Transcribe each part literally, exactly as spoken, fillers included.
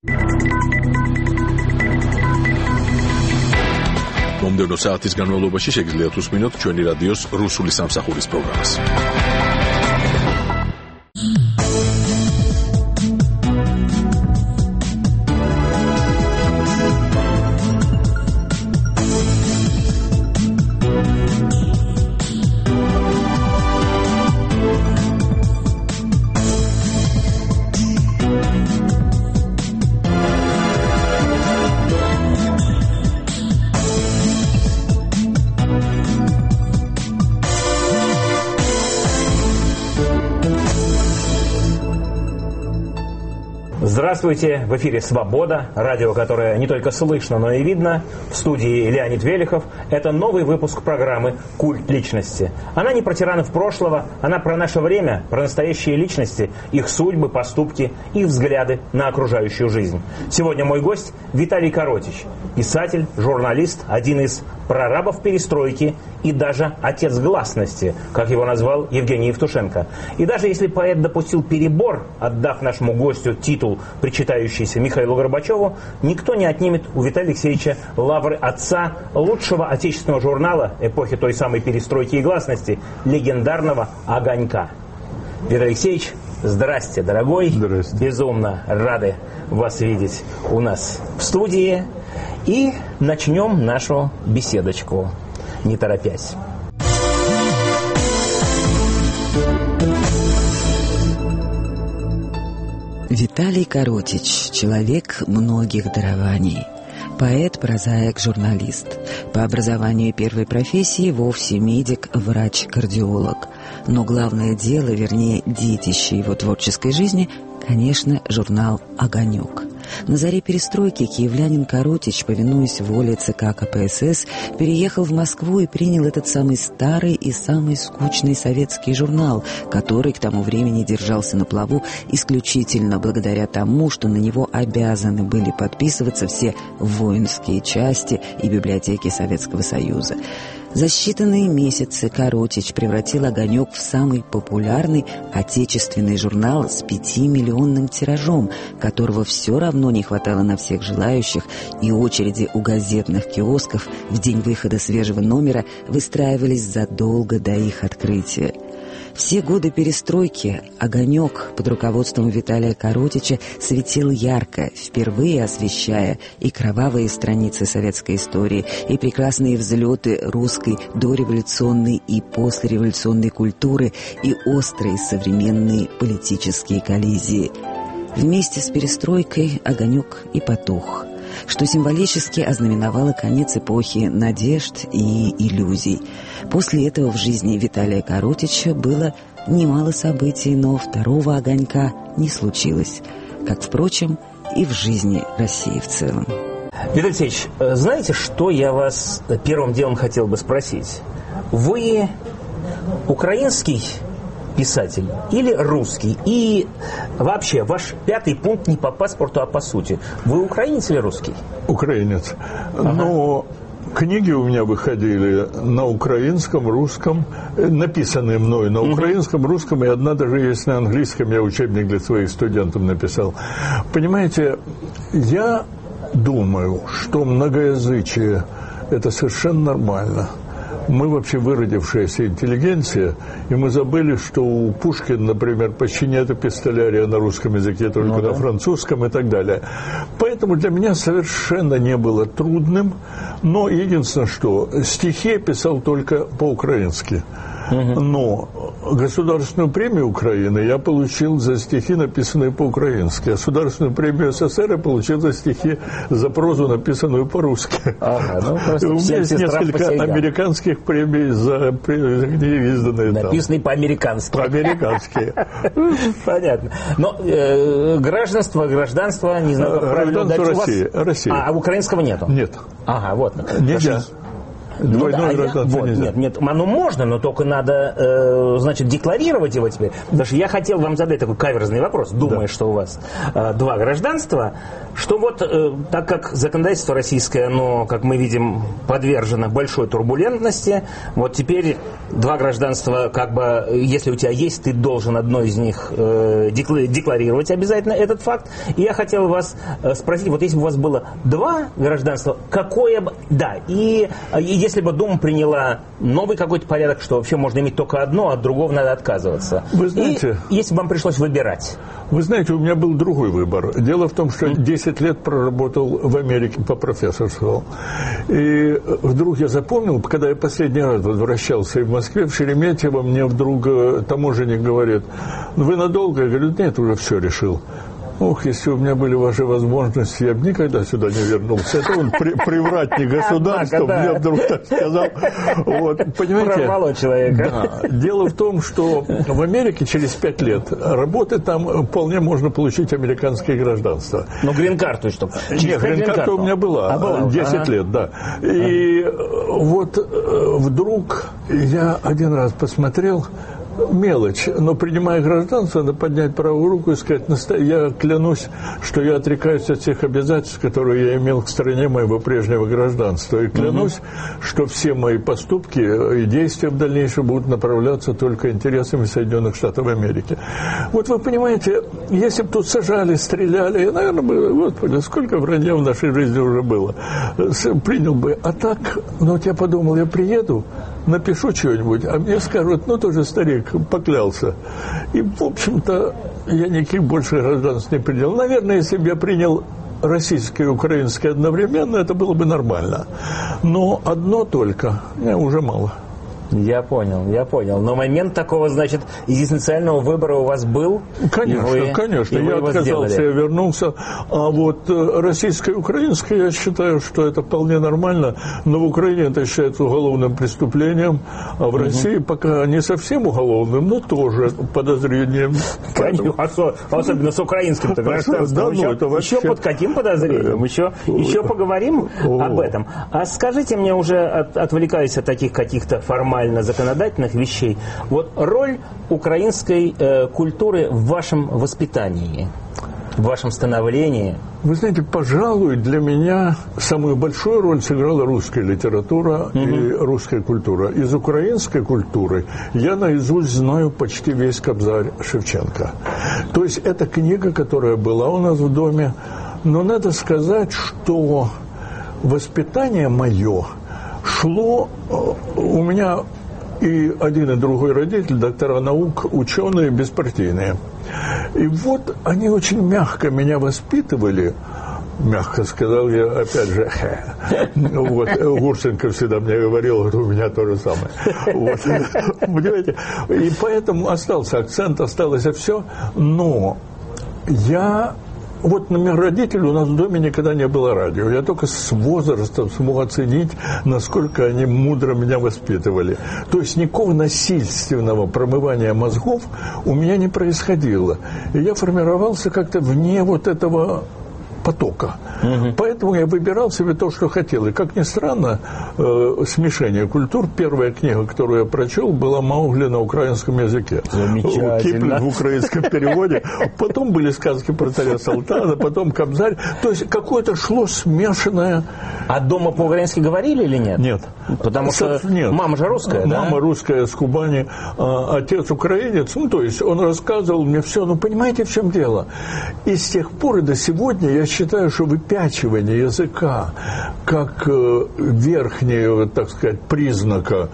მომდევნო საათის განმავლობაში შეგიძლიათ უსმინოთ ჩვენი რადიოს რუსული სამსახურის პროგრამას. Здравствуйте, в эфире «Свобода», радио, которое не только слышно, но и видно. В студии Леонид Велихов. Это новый выпуск программы «Культ личности». Она не про тиранов прошлого, она про наше время, про настоящие личности, их судьбы, поступки, их взгляды на окружающую жизнь. Сегодня мой гость Виталий Коротич, писатель, журналист, один из прорабов перестройки и даже отец гласности, как его назвал Евгений Евтушенко. И даже если поэт допустил перебор, отдав нашему гостю титул, причитающийся Михаилу Горбачеву, никто не отнимет у Виталия Алексеевича лавры отца лучшего отечественного журнала эпохи той самой перестройки и гласности, легендарного «Огонька». Виталий Алексеевич, здрасте, дорогой. Здрасте. Безумно рады вас видеть у нас в студии. И начнем нашу беседочку, не торопясь. Виталий Коротич – человек многих дарований. Поэт, прозаик, журналист. По образованию первой профессии вовсе медик, врач, кардиолог. Но главное дело, вернее, детище его творческой жизни – конечно, журнал «Огонек». На заре перестройки киевлянин Коротич, повинуясь воле ЦК КПСС, переехал в Москву и принял этот самый старый и самый скучный советский журнал, который к тому времени держался на плаву исключительно благодаря тому, что на него обязаны были подписываться все воинские части и библиотеки Советского Союза. За считанные месяцы Коротич превратил «Огонек» в самый популярный отечественный журнал с пятимиллионным тиражом, которого все равно не хватало на всех желающих, и очереди у газетных киосков в день выхода свежего номера выстраивались задолго до их открытия. Все годы перестройки «Огонек» под руководством Виталия Коротича светил ярко, впервые освещая и кровавые страницы советской истории, и прекрасные взлеты русской дореволюционной и послереволюционной культуры, и острые современные политические коллизии. Вместе с перестройкой «Огонек» и потух, что символически ознаменовало конец эпохи надежд и иллюзий. После этого в жизни Виталия Коротича было немало событий, но второго «Огонька» не случилось, как, впрочем, и в жизни России в целом. Виталий Алексеевич, знаете, что я вас первым делом хотел бы спросить? Вы украинский писатель или русский? И вообще, ваш пятый пункт не по паспорту, а по сути. Вы украинец или русский? Украинец. Ага. Но книги у меня выходили на украинском, русском, написанные мной на украинском, русском, и одна даже есть на английском, я учебник для своих студентов написал. Понимаете, я думаю, что многоязычие – это совершенно нормально. Мы вообще выродившаяся интеллигенция, и мы забыли, что у Пушкина, например, почти нет эпистолярия на русском языке, только ну, на да. французском и так далее. Поэтому для меня совершенно не было трудным, но единственное, что стихи я писал только по-украински. Но государственную премию Украины я получил за стихи, написанные по-украински. А государственную премию СССР я получил за стихи, за прозу, написанную по-русски. Ага, ну, у меня есть несколько американских премий за книги, изданные там. Написанные по-американски. По-американски. Понятно. Но э, гражданство, гражданство, не знаю, как правильно удать. России. России. А, а украинского нету? Нет. Ага, вот. Нельзя. Двойное ну, да, гражданство вот, нельзя. Нет, нет, оно можно, но только надо, э, значит, декларировать его теперь. Потому что я хотел вам задать такой каверзный вопрос, думая, да. что у вас э, два гражданства, что вот, э, так как законодательство российское, оно, как мы видим, подвержено большой турбулентности, вот теперь два гражданства, как бы, если у тебя есть, ты должен одно из них э, декларировать обязательно этот факт. И я хотел вас э, спросить, вот если бы у вас было два гражданства, какое бы... Да, и, и если бы Дума приняла новый какой-то порядок, что вообще можно иметь только одно, а от другого надо отказываться. Вы знаете... И если бы вам пришлось выбирать... Вы знаете, у меня был другой выбор. Дело в том, что десять лет проработал в Америке по профессорству. И вдруг я запомнил, когда я последний раз возвращался в Москве, в Шереметьево, мне вдруг таможенник говорит: вы надолго? Я говорю: нет, уже все решил. Ох, если у меня были ваши возможности, я бы никогда сюда не вернулся. Это он при, привратник государства, Однако, да. мне вдруг так сказал. Вот, понимаете? Прорвало человека. Да. Дело в том, что в Америке через пять лет работы там вполне можно получить американское гражданство. Ну, грин-карту, что? Нет, грин-карта у меня была, а, была десять ага. лет, да. И ага. вот вдруг я один раз посмотрел, мелочь, но принимая гражданство, надо поднять правую руку и сказать: я клянусь, что я отрекаюсь от всех обязательств, которые я имел к стране моего прежнего гражданства. И клянусь, угу. что все мои поступки и действия в дальнейшем будут направляться только интересами Соединенных Штатов Америки. Вот вы понимаете, если бы тут сажали, стреляли, наверное, бы, господи, сколько вранья в нашей жизни уже было, принял бы. А так, ну вот я подумал, я приеду, напишу что-нибудь, а мне скажут: ну, тоже старик, поклялся. И, в общем-то, я никаких больше гражданств не принял. Наверное, если бы я принял российское и украинское одновременно, это было бы нормально. Но одно только, мне уже мало. Я понял, я понял. Но момент такого, значит, экзистенциального выбора у вас был? Конечно, вы, конечно. Я отказался, я вернулся. А вот российское и украинское, я считаю, что это вполне нормально. Но в Украине это считается уголовным преступлением, а в угу. России пока не совсем уголовным, но тоже подозрением. Конечно, особенно с украинским-то гражданством. Да, еще, ну, это вообще... еще под каким подозрением? Еще, еще поговорим О. об этом. А скажите мне, уже от, отвлекаясь от таких каких-то формальных законодательных вещей, вот роль украинской э, культуры в вашем воспитании, в вашем становлении? Вы знаете, пожалуй, для меня самую большую роль сыграла русская литература угу. и русская культура. Из украинской культуры я наизусть знаю почти весь Кобзарь Шевченко. То есть это книга, которая была у нас в доме. Но надо сказать, что воспитание мое шло, у меня и один, и другой родитель, доктора наук, ученые, беспартийные. И вот они очень мягко меня воспитывали. Мягко сказал я, опять же, вот, Гурченко всегда мне говорил, у меня то же самое. Вот. Понимаете? И поэтому остался акцент, осталось все. Но я... Вот, например, родители, у нас в доме никогда не было радио. Я только с возрастом смог оценить, насколько они мудро меня воспитывали. То есть никакого насильственного промывания мозгов у меня не происходило. И я формировался как-то вне вот этого потока. Угу. Поэтому я выбирал себе то, что хотел. И, как ни странно, э, «Смешение культур», первая книга, которую я прочел, была «Маугли» на украинском языке. Замечательно. Киплинг в украинском переводе. Потом были сказки про царя Салтана, потом «Кобзарь». То есть какое-то шло смешанное. А дома по-украински говорили или нет? Нет. Потому что нет. Мама же русская, Мама да? русская, с Кубани, а отец украинец. Ну, то есть он рассказывал мне все. Ну, понимаете, в чем дело? И с тех пор и до сегодня я считаю, что выпячивание языка как э, верхнего, так сказать, признака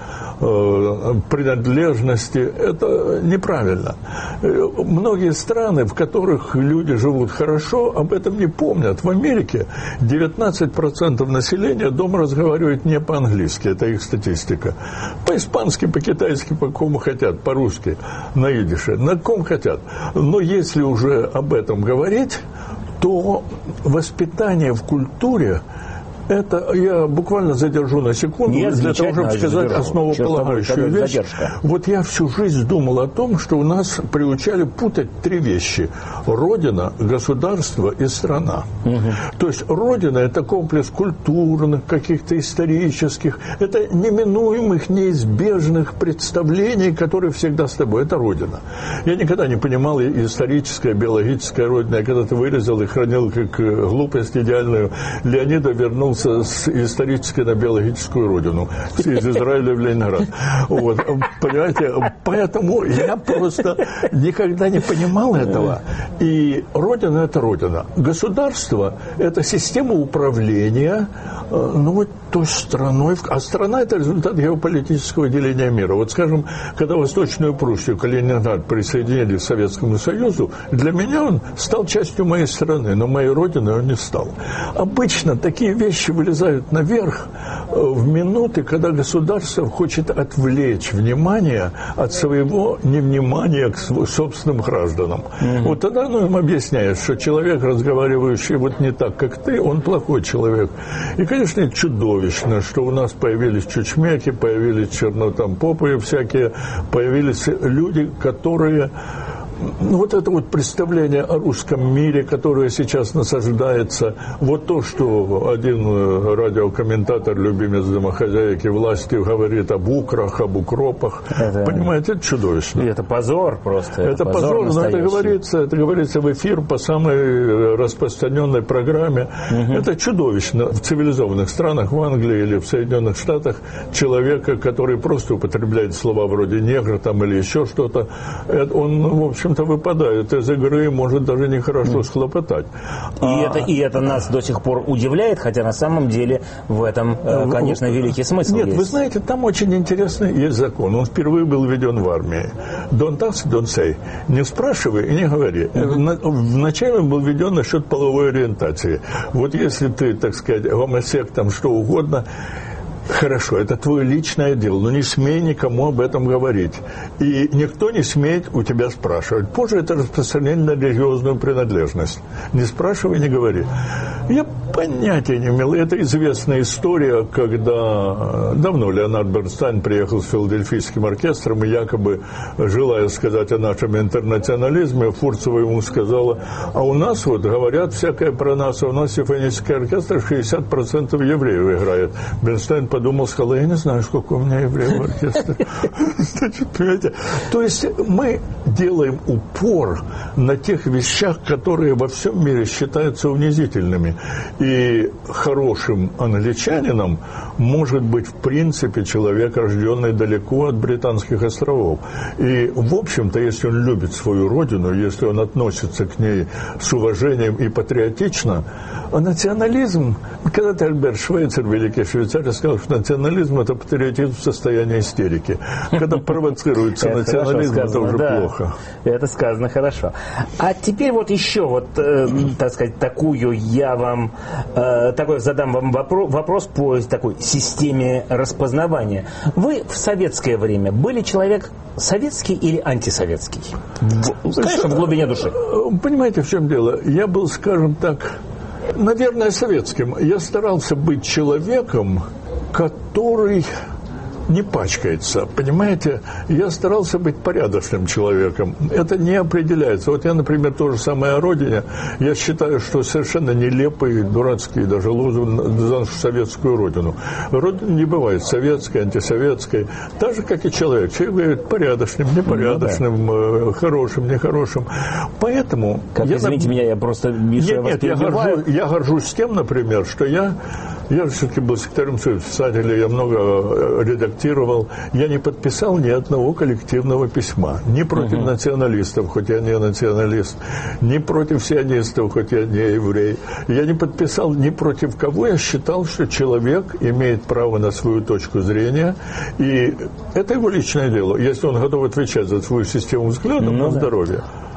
э, принадлежности, это неправильно. Э, многие страны, в которых люди живут хорошо, об этом не помнят. В Америке девятнадцать процентов населения дома разговаривает не по-английски, это их статистика. По-испански, по-китайски, по кому хотят, по-русски, на идише, на ком хотят. Но если уже об этом говорить, то воспитание в культуре – Это я буквально задержу на секунду, Нет, для того, чтобы сказать основополагающую вещь. Задержка. Вот я всю жизнь думал о том, что у нас приучали путать три вещи. Родина, государство и страна. Угу. То есть Родина – это комплекс культурных, каких-то исторических, это неминуемых, неизбежных представлений, которые всегда с тобой. Это Родина. Я никогда не понимал историческая, биологическая Родина. Я когда-то вырезал и хранил как глупость идеальную. Леонидов вернулся с исторической на биологическую Родину. Из Израиля в Ленинград. Вот. Понимаете? Поэтому я просто никогда не понимал этого. И Родина – это Родина. Государство – это система управления, ну, вот той страной. А страна – это результат геополитического деления мира. Вот, скажем, когда Восточную Пруссию, Калининград присоединили к Советскому Союзу, для меня он стал частью моей страны, но моей Родины он не стал. Обычно такие вещи вылезают наверх в минуты, когда государство хочет отвлечь внимание от своего невнимания к собственным гражданам. Mm-hmm. Вот тогда оно им объясняет, что человек, разговаривающий вот не так, как ты, он плохой человек. И, конечно, чудовищно, что у нас появились чучмеки, появились чернотампопы всякие, появились люди, которые... Ну, вот это вот представление о русском мире, которое сейчас насаждается, вот то, что один радиокомментатор, любимец домохозяйки власти, говорит об украх, об укропах, это... понимаете, это чудовищно. И это позор просто. Это, это позор, позор но это говорится, это говорится в эфир по самой распространенной программе. Угу. Это чудовищно. В цивилизованных странах, в Англии или в Соединенных Штатах, человека, который просто употребляет слова вроде негр там, или еще что-то, он, в общем, то выпадает из игры, может даже нехорошо mm. схлопотать. И, а... это, и это нас до сих пор удивляет, хотя на самом деле в этом, конечно, великий смысл Нет, есть. Вы знаете, там очень интересный есть закон. Он впервые был введен в армии. Don't ask, don't say. Не спрашивай и не говори. Mm-hmm. Вначале он был введен насчет половой ориентации. Вот если ты, так сказать, гомосек, там что угодно... Хорошо, это твое личное дело, но не смей никому об этом говорить. И никто не смеет у тебя спрашивать. Позже это распространение на религиозную принадлежность. Не спрашивай, не говори. Я понятия не имел. Это известная история, когда давно Леонард Бернстайн приехал с филадельфийским оркестром и якобы, желая сказать о нашем интернационализме, Фурцева ему сказала, а у нас вот говорят всякое про нас, а у нас симфонический оркестр шестьдесят процентов евреев играет. Бернстайн подумал, сказал, я не знаю, сколько у меня евреев в оркестре. Значит, понимаете, то есть мы делаем упор на тех вещах, которые во всем мире считаются унизительными. И хорошим англичанином может быть, в принципе, человек, рожденный далеко от Британских островов. И, в общем-то, если он любит свою родину, если он относится к ней с уважением и патриотично, а национализм, когда-то Альберт Швейцер, великий швейцарь, сказал, что национализм – это патриотизм в состоянии истерики. Когда провоцируется национализм, это уже плохо. Это сказано хорошо. А теперь вот еще, вот, так сказать, такую я вам, такой задам вам вопрос по такой системе распознавания. Вы в советское время были человек советский или антисоветский? Конечно, в глубине души. Понимаете, в чем дело? Я был, скажем так, наверное, советским. Я старался быть человеком, который не пачкается. Понимаете, я старался быть порядочным человеком. Это не определяется. Вот я, например, то же самое о родине. Я считаю, что совершенно нелепый, дурацкий даже лозунг за нашу советскую родину. Родина не бывает советской, антисоветской. Так же, как и человек. Человек говорит порядочным, непорядочным, ну, да. хорошим, нехорошим. Поэтому... Как, я, извините на... меня, я просто... Нет, я нет, я, горжу, я горжусь тем, например, что я... Я все-таки был секретарем Союза писателей, я много редактировал. Я не подписал ни одного коллективного письма. Ни против uh-huh. националистов, хоть я не националист, ни против сионистов, хоть я не еврей. Я не подписал ни против кого. Я считал, что человек имеет право на свою точку зрения. И это его личное дело. Если он готов отвечать за свою систему взглядов, ну, на да. здоровье.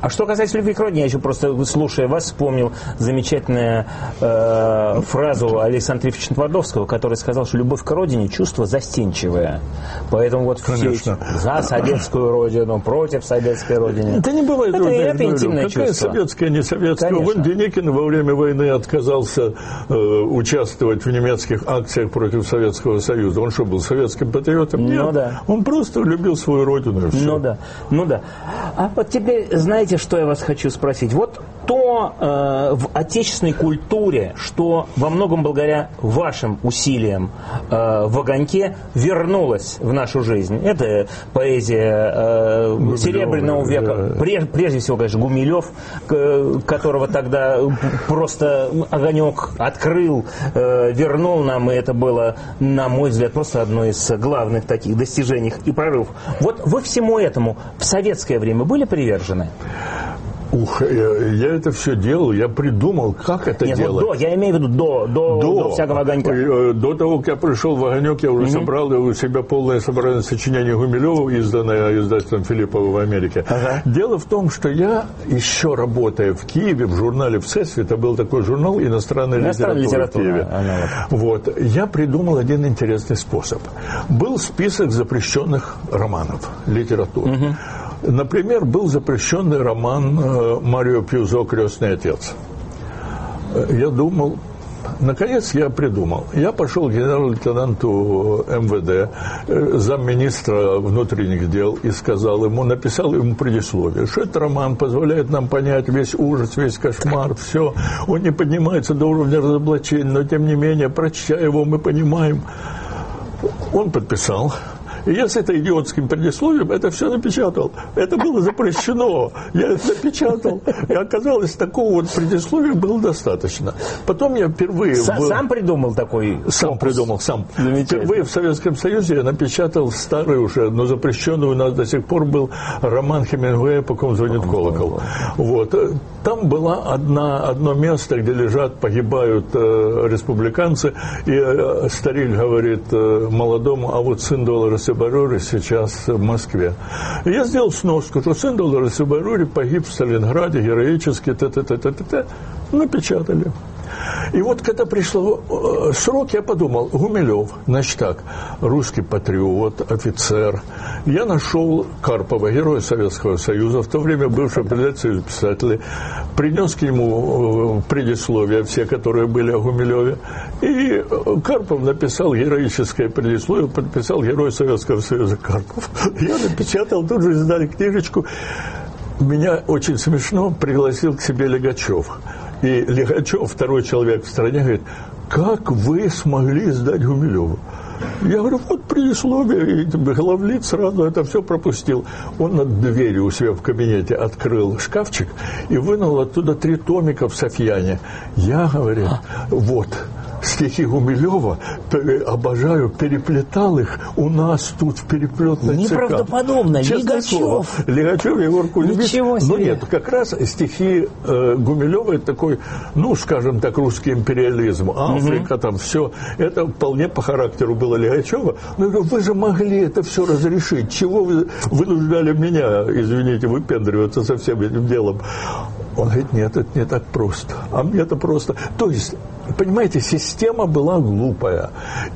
А что касается любви к родине, я еще просто, слушая вас, вспомнил замечательную э, фразу Александра Ильича Твардовского, который сказал, что любовь к родине – чувство застенчивое. Поэтому вот все эти за советскую родину, против советской родины. Да не бывает. Это, это говорю, интимное какая чувство. Советская, не советская. Конечно. Вон Деникин во время войны отказался э, участвовать в немецких акциях против Советского Союза. Он что, был советским патриотом? Нет. Ну, да. Он просто любил свою родину. И все. Ну да, ну да. А вот теперь, знаете, что я вас хочу спросить? Вот то э, в отечественной культуре, что во многом благодаря вашим усилиям э, в «Огоньке» вернулось в нашу жизнь. Это поэзия э, Гумилёва, Серебряного века. Да. Прежде, прежде всего, конечно, Гумилев, к, которого тогда просто «Огонек» открыл, э, вернул нам, и это было, на мой взгляд, просто одно из главных таких достижений и прорывов. Вот вы всему этому в советское время были привержены? Ух, я, я это все делал, я придумал, как это Нет, делать. Вот до, я имею в виду до, до, до, до всякого «Огонька». До того, как я пришел в «Огонек», я уже угу. собрал у себя полное собрание сочинений Гумилева, изданное издательством Филиппова в Америке. Ага. Дело в том, что я, еще работая в Киеве, в журнале «Всесвет», это был такой журнал «Иностранная литература», литература в Киеве. Ага. Вот, я придумал один интересный способ. Был список запрещенных романов, литературы. Угу. Например, был запрещенный роман э, Марио Пьюзо «Крестный отец». Я думал, наконец я придумал. Я пошел к генерал-лейтенанту эм вэ дэ, э, замминистра внутренних дел, и сказал ему, написал ему предисловие, что этот роман позволяет нам понять весь ужас, весь кошмар, все. Он не поднимается до уровня разоблачения, но тем не менее, прочтя его, мы понимаем. Он подписал. И я с этой идиотским предисловием это все напечатал. Это было запрещено. Я это напечатал. И оказалось, такого вот предисловия было достаточно. Потом я впервые... С- в... Сам придумал такой... Сам фокус. придумал, сам. Впервые в Советском Союзе я напечатал старый уже, но запрещенный у нас до сих пор был роман Хемингуэя «По ком звонит колокол». Вот. Там было одна, одно место, где лежат, погибают э, республиканцы, и э, старик говорит э, молодому, а вот сын доллара Сибарюри сейчас в Москве. И я сделал сноску, что сын доллара Сибарюри погиб в Сталинграде героически, т-т-т-т-т-т, напечатали. И вот когда пришло э, срок, я подумал, Гумилев, значит так, русский патриот, офицер. Я нашел Карпова, героя Советского Союза, в то время бывшего председателя писателей, принес к нему э, предисловия, все, которые были о Гумилеве. И Карпов написал героическое предисловие, подписал герой Советского Союза Карпов. Я напечатал, тут же издали книжечку. Меня очень смешно пригласил к себе Легачев. И Легачев, второй человек в стране, говорит, как вы смогли сдать Гумилеву? Я говорю, вот предисловие, и главлит сразу это все пропустил. Он над дверью у себя в кабинете открыл шкафчик и вынул оттуда три томика в Софьяне. Я, говорю, вот... стихи Гумилева, обожаю, переплетал их у нас тут в переплетной ЦК. Неправдоподобно, Легачев. Легачев, Егор Кузьмич. Ничего себе. Ну нет, как раз стихи э, Гумилева, это такой, ну, скажем так, русский империализм, Африка, угу. там все, это вполне по характеру было Легачева. Но я говорю, вы же могли это все разрешить, чего вы вынуждали меня, извините, выпендриваться со всем этим делом? Он говорит, нет, это не так просто. А мне это просто... То есть, понимаете, система была глупая.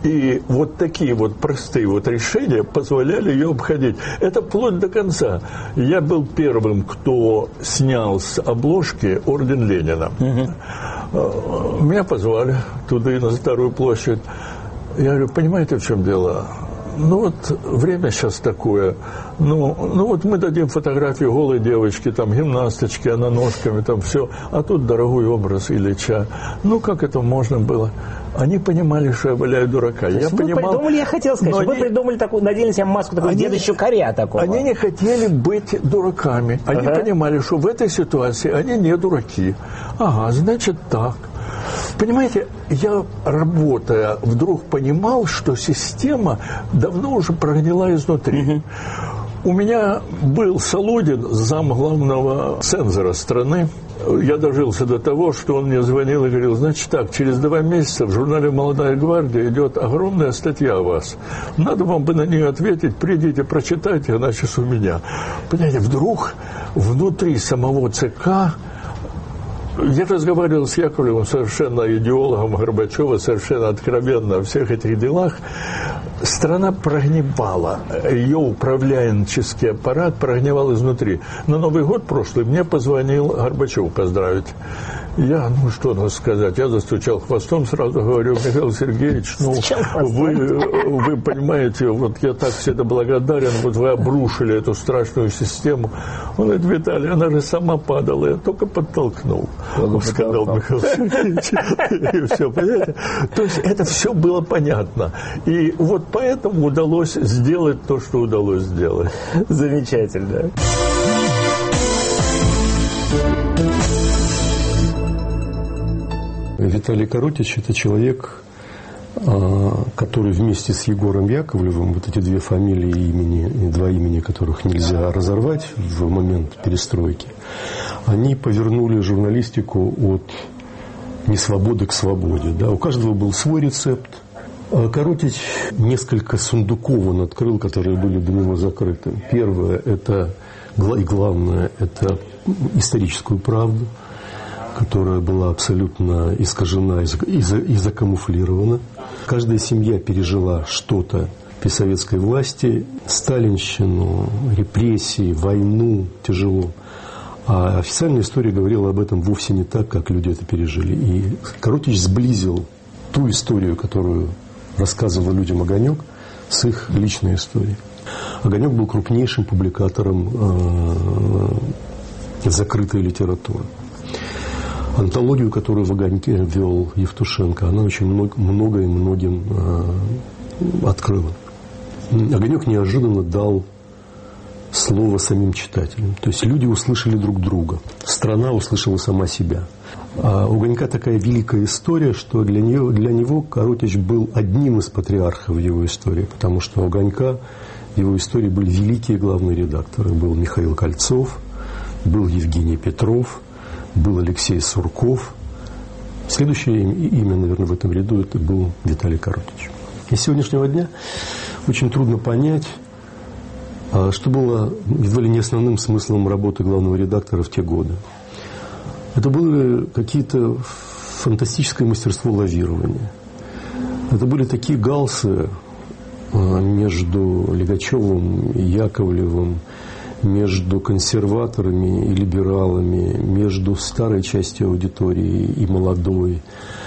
И вот такие вот простые вот решения позволяли ее обходить. Это вплоть до конца. Я был первым, кто снял с обложки орден Ленина. Угу. Меня позвали туда, на Старую площадь. Я говорю, понимаете, в чем дело? Ну вот время сейчас такое. Ну, ну вот мы дадим фотографию голой девочки, там гимнасточки, она ножками, там все. А тут дорогой образ Ильича. Ну как это можно было? Они понимали, что я валяю дурака. Я вы понимал, придумали, я хотел сказать, что вы они, придумали такую, надели себе маску такого они, деда Щукаря такого. Они не хотели быть дураками. Они ага. понимали, что в этой ситуации они не дураки. Ага, значит так. Понимаете, я, работая, вдруг понимал, что система давно уже прогнила изнутри. Угу. У меня был Солодин, зам главного цензора страны, я дожился до того, что он мне звонил и говорил, значит так, через два месяца в журнале «Молодая гвардия» идет огромная статья о вас. Надо вам бы на нее ответить, придите, прочитайте, она сейчас у меня. Понимаете, вдруг внутри самого ЦК... Я разговаривал с Яковлевым, совершенно идеологом Горбачева, совершенно откровенно о всех этих делах. Страна прогнивала, ее управленческий аппарат прогнивал изнутри. На Новый год прошлый мне позвонил Горбачев поздравить. Я, ну что надо сказать, я застучал хвостом, сразу говорю, Михаил Сергеевич, ну вы, вы понимаете, вот я так всегда благодарен, вот вы обрушили эту страшную систему. Он говорит, Виталий, она же сама падала, я только подтолкнул. Он сказал, Михаил Сергеевич, и все, понимаете? То есть это все было понятно. И вот поэтому удалось сделать то, что удалось сделать. Замечательно. Виталий Коротич – это человек, который вместе с Егором Яковлевым, вот эти две фамилии и имени, два имени которых нельзя разорвать в момент перестройки, они повернули журналистику от несвободы к свободе. Да? У каждого был свой рецепт. Коротич несколько сундуков он открыл, которые были до него закрыты. Первое – это, и главное, это историческую правду, которая была абсолютно искажена и закамуфлирована. Каждая семья пережила что-то при советской власти, сталинщину, репрессии, войну, тяжело. А официальная история говорила об этом вовсе не так, как люди это пережили. И Коротич сблизил ту историю, которую рассказывал людям «Огонек», с их личной историей. «Огонек» был крупнейшим публикатором э, закрытой литературы. Антологию, которую в «Огоньке» вел Евтушенко, она очень много, много и многим э, открыла. «Огонек» неожиданно дал слово самим читателям. То есть люди услышали друг друга. Страна услышала сама себя. А у «Огонька» такая великая история, что для, нее, для него Коротич был одним из патриархов в его истории, потому что у «Огонька» в его истории были великие главные редакторы. Был Михаил Кольцов, был Евгений Петров, был Алексей Сурков. Следующее имя, наверное, в этом ряду это был Виталий Коротич. И с сегодняшнего дня очень трудно понять, что было едва ли не основным смыслом работы главного редактора в те годы. Это было какие-то фантастическое мастерство лавирования. Это были такие галсы между Лигачевым и Яковлевым, между консерваторами и либералами, между старой частью аудитории и молодой.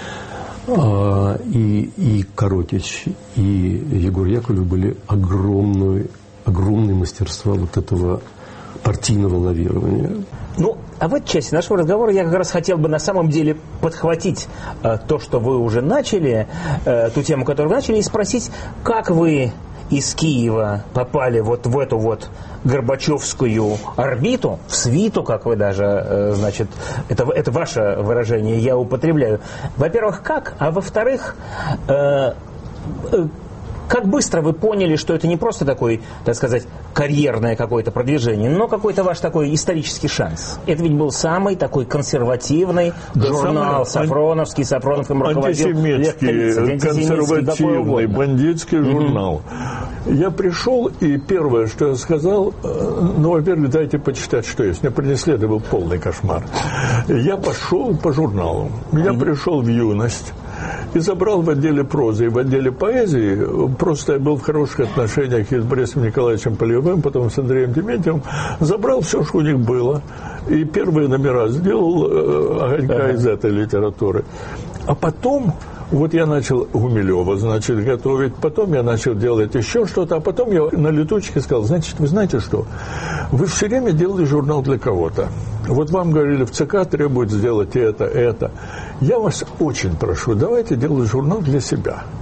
И, и Коротич, и Егор Яковлев были огромные, огромные мастерства вот этого партийного лавирования. Ну, а в этой части нашего разговора я как раз хотел бы на самом деле подхватить э, то, что вы уже начали, э, ту тему, которую вы начали, и спросить, как вы из Киева попали вот в эту вот горбачевскую орбиту, в свиту, как вы даже, э, значит, это, это ваше выражение, я употребляю. Во-первых, как? А во-вторых, э, э, как быстро вы поняли, что это не просто такой, так сказать, карьерное какое-то продвижение, но какой-то ваш такой исторический шанс? Это ведь был самый такой консервативный да журнал, Сафроновский, Сафроновым руководил. Антисемитский, консервативный, бандитский mm-hmm. журнал. Я пришел, и первое, что я сказал, ну, во-первых, дайте почитать, что есть. Мне принесли, это был полный кошмар. Я пошел по журналу. Я mm-hmm. пришел в юность. И забрал в отделе прозы и в отделе поэзии. Просто я был в хороших отношениях и с Борисом Николаевичем Полевым, потом с Андреем Дементьевым. Забрал все, что у них было. И первые номера сделал э, «Огонька» из этой литературы. А потом, вот я начал Гумилева, значит, готовить. Потом я начал делать еще что-то. А потом я на летучке сказал, значит, вы знаете что? Вы все время делали журнал для кого-то. Вот вам говорили, в ЦК требуют сделать это, это. Я вас очень прошу, давайте делать журнал для себя.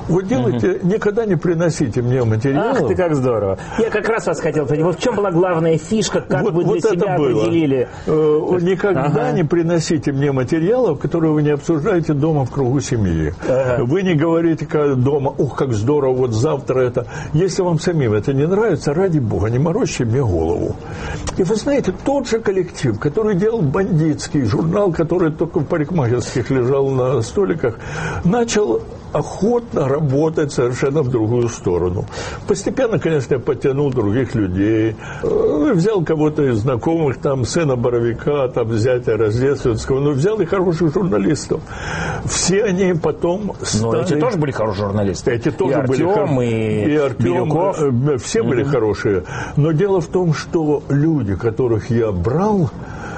Вот делайте, угу. никогда не приносите мне материал. Ах ты, как здорово. Я как раз вас хотел спросить, вот в чем была главная фишка, как вот, вы для вот себя определили? Э, никогда ага. не приносите мне материалов, которые вы не обсуждаете дома в кругу семьи. Ага. Вы не говорите дома, ух, как здорово, вот завтра это. Если вам самим это не нравится, ради бога, не морочьте мне голову. И вы знаете, тот же коллектив, который делал «Бандитский», журнал, который только в парикмахерских лежал на столиках, начал охотно работать совершенно в другую сторону. Постепенно, конечно, я подтянул других людей, взял кого-то из знакомых, там, сына Боровика, там, зятя Рождественского, но взял и хороших журналистов. Все они потом стали... Но эти тоже были хорошие журналисты. Эти тоже и были Артем, и, и Артем, Бирюков. Все были mm-hmm. хорошие. Но дело в том, что люди, которых я брал,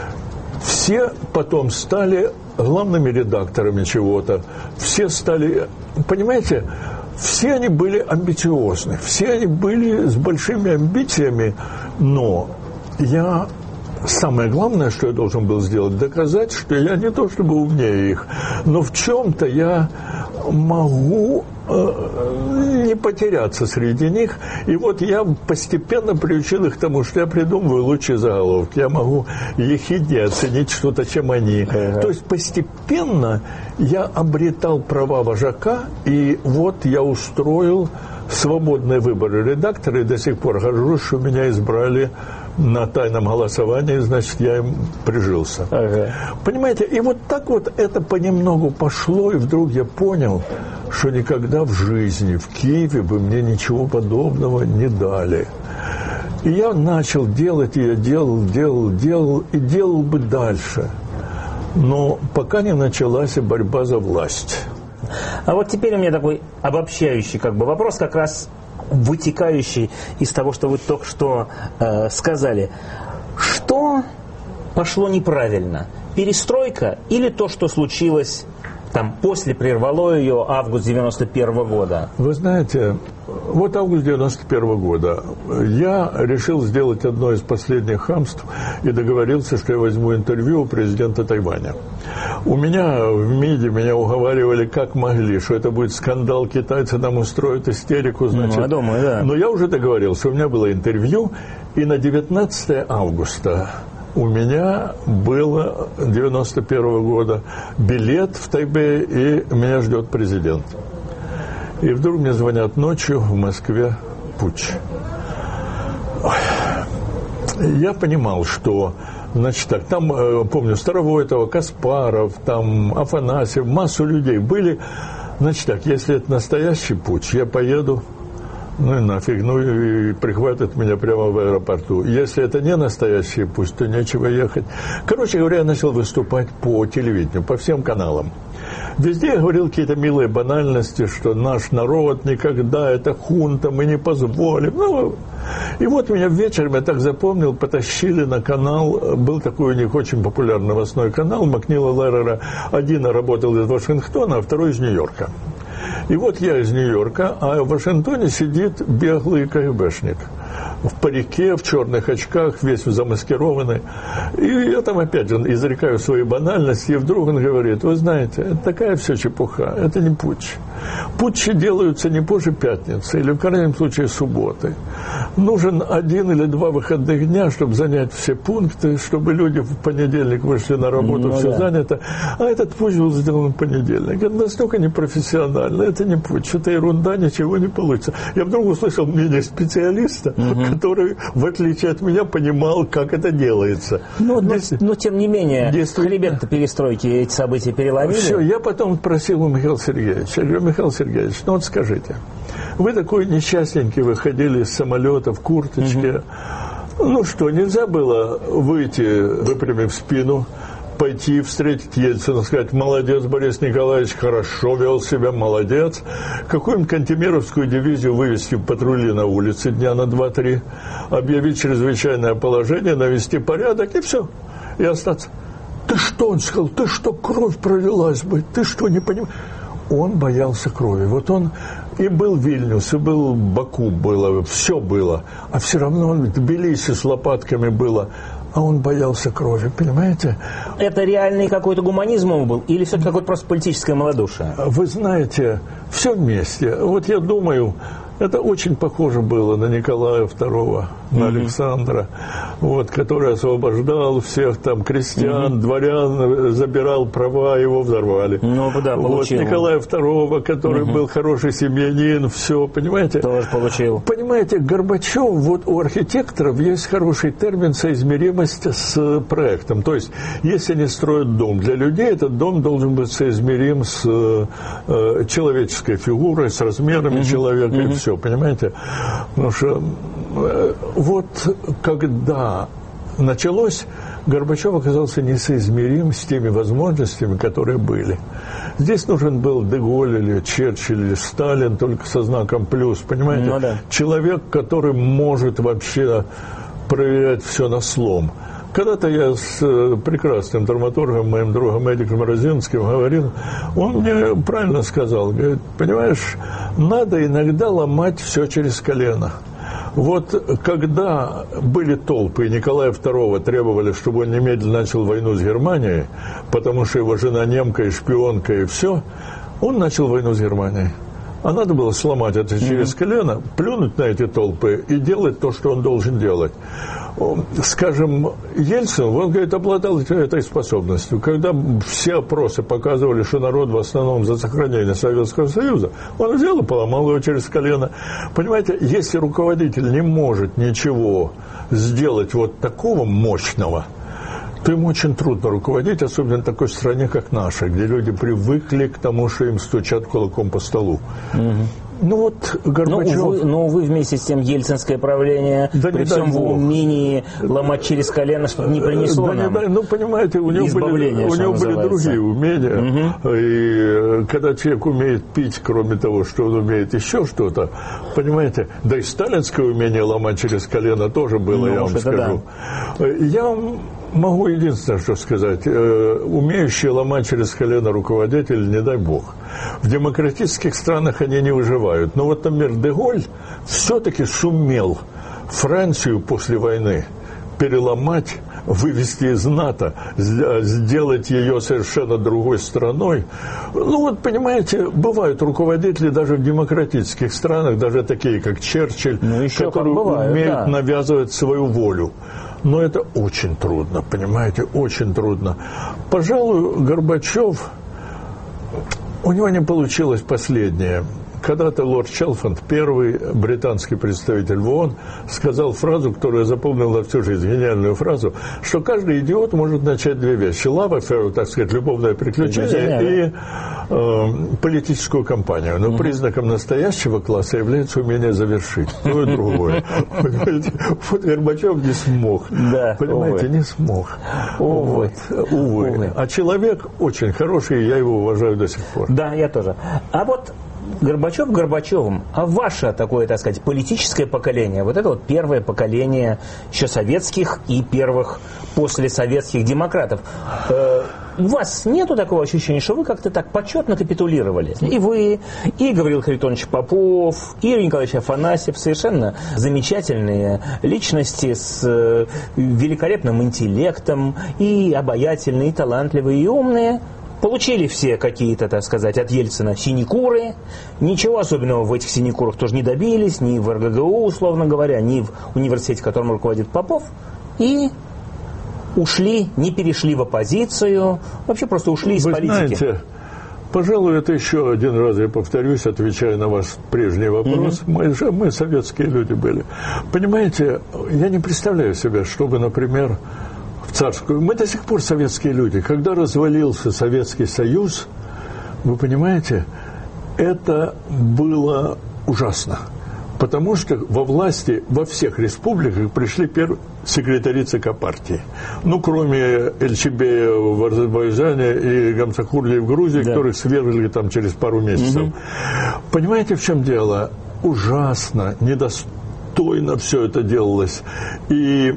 все потом стали главными редакторами чего-то. Все стали, понимаете, все они были амбициозны, все они были с большими амбициями, но я... Самое главное, что я должен был сделать, доказать, что я не то чтобы умнее их, но в чем-то я могу э, не потеряться среди них. И вот я постепенно приучил их к тому, что я придумываю лучшие заголовки. Я могу ехиднее оценить что-то, чем они. Uh-huh. То есть постепенно я обретал права вожака, и вот я устроил свободные выборы редактора, и до сих пор горжусь, что меня избрали на тайном голосовании, значит, я им прижился. Ага. Понимаете, и вот так вот это понемногу пошло, и вдруг я понял, что никогда в жизни в Киеве бы мне ничего подобного не дали. И я начал делать, и я делал, делал, делал, и делал бы дальше. Но пока не началась борьба за власть. А вот теперь у меня такой обобщающий как бы вопрос, как раз вытекающий из того, что вы только что э, сказали. Что пошло неправильно? Перестройка или то, что случилось там после, прервало ее август девяносто первого года? Вы знаете, вот август девяносто первого года. Я решил сделать одно из последних хамств и договорился, что я возьму интервью у президента Тайваня. У меня в МИДе меня уговаривали как могли, что это будет скандал, китайцы нам устроят истерику, значит. Ну, я думаю, да. Но я уже договорился, у меня было интервью, и на девятнадцатое августа у меня было девяносто первого года билет в Тайбэе, и меня ждет президент. И вдруг мне звонят ночью в Москве: путч. Я понимал, что, значит, так, там, помню, Старовойтова, Каспаров, там, Афанасьев, массу людей были. Значит, так, если это настоящий путч, я поеду, ну и нафиг, ну и прихватят меня прямо в аэропорту. Если это не настоящий путь, то нечего ехать. Короче говоря, я начал выступать по телевидению, по всем каналам. Везде я говорил какие-то милые банальности, что наш народ никогда, это хунта, мы не позволим. Ну, и вот меня вечером, я так запомнил, потащили на канал, был такой у них очень популярный новостной канал, Макнила Лерера. Один работал из Вашингтона, а второй из Нью-Йорка. И вот я из Нью-Йорка, а в Вашингтоне сидит беглый КГБшник. В парике, в черных очках, весь замаскированный. И я там опять же изрекаю свои банальности, и вдруг он говорит: вы знаете, это такая все чепуха, это не путч. Путчи делаются не позже пятницы, или в крайнем случае субботы. Нужен один или два выходных дня, чтобы занять все пункты, чтобы люди в понедельник вышли на работу, ну, все да. занято. А этот путч был сделан в понедельник. Это настолько непрофессионально, это не путч, это ерунда, ничего не получится. Я вдруг услышал мнение специалиста, угу. который, в отличие от меня, понимал, как это делается. Ну, но, но тем не менее, хребет перестройки эти события переломили. Все, я потом спросил у Михаила Сергеевича, я говорю: Михаил Сергеевич, ну вот скажите, вы такой несчастненький, выходили из самолета в курточке, угу. ну что, нельзя было выйти, выпрямив спину, пойти встретить Ельцина, сказать: молодец, Борис Николаевич, хорошо вел себя, молодец. Какую-нибудь Кантемировскую дивизию вывести в патрули на улице дня на два-три, объявить чрезвычайное положение, навести порядок, и все, и остаться. Ты что, он сказал, ты что, кровь пролилась бы, ты что, не понимаешь? Он боялся крови. Вот он и был Вильнюс, и был Баку, было, все было. А все равно он в Тбилиси с лопатками было. а он боялся крови, понимаете? Это реальный какой-то гуманизм он был? Или все-таки какое-то просто политическое малодушие? Вы знаете, все вместе. Вот я думаю, это очень похоже было на Николая второго, на mm-hmm. Александра, вот, который освобождал всех там крестьян, mm-hmm. дворян, забирал права, его взорвали. Ну, да, получил. Вот, Николая второго, который mm-hmm. был хороший семьянин, все, понимаете? Тоже получил. Понимаете, Горбачев, вот у архитекторов есть хороший термин соизмеримость с проектом. То есть, если они строят дом для людей, этот дом должен быть соизмерим с э, человеческой фигурой, с размерами mm-hmm. человека mm-hmm. и все. Понимаете? Потому что э, вот когда началось, Горбачев оказался несоизмерим с теми возможностями, которые были. Здесь нужен был Деголь или Черчилль или Сталин, только со знаком плюс, понимаете? Ну, да. Человек, который может вообще проверять все на слом. Когда-то я с прекрасным драматургом, моим другом Эдиком Розинским говорил, он мне правильно сказал, говорит, понимаешь, надо иногда ломать все через колено. Вот когда были толпы, и Николая второго требовали, чтобы он немедленно начал войну с Германией, потому что его жена немка и шпионка и все, он начал войну с Германией. А надо было сломать это через mm-hmm. колено, плюнуть на эти толпы и делать то, что он должен делать. Скажем, Ельцин, он, говорит, обладал этой способностью. Когда все опросы показывали, что народ в основном за сохранение Советского Союза, он взял и поломал его через колено. Понимаете, если руководитель не может ничего сделать вот такого мощного, то ему очень трудно руководить, особенно в такой стране, как наша, где люди привыкли к тому, что им стучат кулаком по столу. Угу. Ну вот Горбачев... Но вы, но вы вместе с тем ельцинское правление, да при всем в умении ломать через колено, что-то не принесло да нам. Не, ну, понимаете, у него были, у него были другие умения. Угу. И когда человек умеет пить, кроме того, что он умеет еще что-то, понимаете, да и сталинское умение ломать через колено тоже было, ну, я вам скажу. Да. Я вам могу единственное, что сказать. Умеющие ломать через колено руководители, не дай бог. В демократических странах они не выживают. Но вот, например, Деголь все-таки сумел Францию после войны переломать, вывести из НАТО, сделать ее совершенно другой страной. Ну вот, понимаете, бывают руководители даже в демократических странах, даже такие, как Черчилль, ну, которые бывают, умеют да. навязывать свою волю. Но это очень трудно, понимаете, очень трудно. Пожалуй, Горбачев, у него не получилось последнее. Когда-то лорд Челфанд, первый британский представитель в ООН, сказал фразу, которую я запомнил на всю жизнь, гениальную фразу, что каждый идиот может начать две вещи. Love affair, так сказать, любовное приключение, и э, политическую кампанию. Но признаком настоящего класса является умение завершить. То и другое. Понимаете, вот Горбачев не смог. Понимаете, не смог. Увы. А человек очень хороший, и я его уважаю до сих пор. Да, я тоже. А вот Горбачев Горбачевым, а ваше такое, так сказать, политическое поколение, вот это вот первое поколение еще советских и первых послесоветских демократов, э, у вас нету такого ощущения, что вы как-то так почетно капитулировали? И вы, и Гавриил Харитонович Попов, и Юрий Николаевич Афанасьев, совершенно замечательные личности с э, великолепным интеллектом, и обаятельные, и талантливые, и умные. Получили все какие-то, так сказать, от Ельцина синекуры. Ничего особенного в этих синекурах тоже не добились, ни в эр гэ гэ у, условно говоря, ни в университете, которым руководит Попов. И ушли, не перешли в оппозицию, вообще просто ушли из Вы политики. Знаете, пожалуй, это еще один раз я повторюсь, отвечая на ваш прежний вопрос. Mm-hmm. Мы же, мы советские люди были. Понимаете, я не представляю себе, чтобы, например, в царскую... Мы до сих пор советские люди. Когда развалился Советский Союз, вы понимаете, это было ужасно. Потому что во власти во всех республиках пришли первые секретари ЦК партии. Ну, кроме Эльчебея в Азербайджане и Гамсахурли в Грузии, да. которых свергли там через пару месяцев. Угу. Понимаете, в чем дело? Ужасно, недостойно все это делалось. И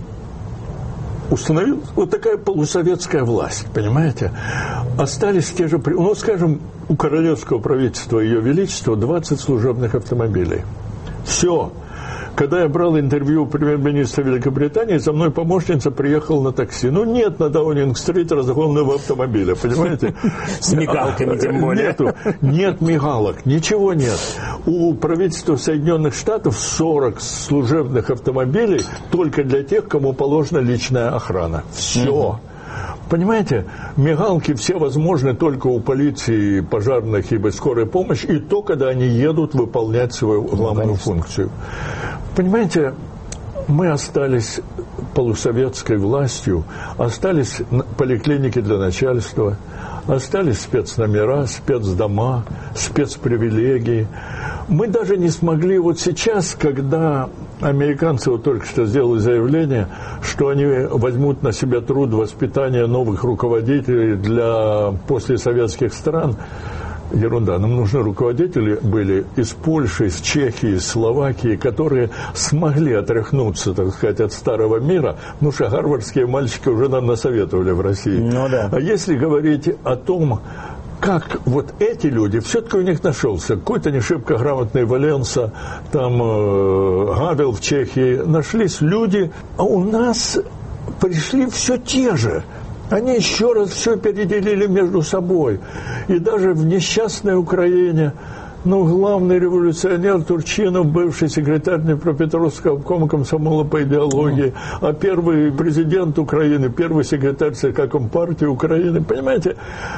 установилась вот такая полусоветская власть, понимаете? Остались те же... Ну, скажем, у королевского правительства Ее Величества двадцать служебных автомобилей. Все. Когда я брал интервью у премьер-министра Великобритании, за мной помощница приехала на такси. Ну, нет на Даунинг-стрит разгонного автомобиля, понимаете? С мигалками тем более. Нету, нет мигалок, ничего нет. У правительства Соединенных Штатов сорок служебных автомобилей только для тех, кому положена личная охрана. Все. Понимаете, мигалки все возможны только у полиции, пожарных и скорой помощи, и то, когда они едут выполнять свою главную функцию. Понимаете, мы остались полусоветской властью, остались поликлиники для начальства, остались спецномера, спецдома, спецпривилегии. Мы даже не смогли вот сейчас, когда американцы вот только что сделали заявление, что они возьмут на себя труд воспитания новых руководителей для послесоветских стран. Ерунда. Нам нужны руководители были из Польши, из Чехии, из Словакии, которые смогли отряхнуться, так сказать, от старого мира. Ну что, гарвардские мальчики уже нам насоветовали в России. Ну, да. А если говорить о том, как вот эти люди, все-таки у них нашелся какой-то не шибко грамотный Валенса, там э, Гавел в Чехии, нашлись люди, а у нас пришли все те же. Они еще раз все переделили между собой. И даже в несчастной Украине, ну, главный революционер Турчинов, бывший секретарь Днепропетровского обкома комсомола по идеологии, а первый президент Украины, первый секретарь ЦК Компартии Украины, понимаете,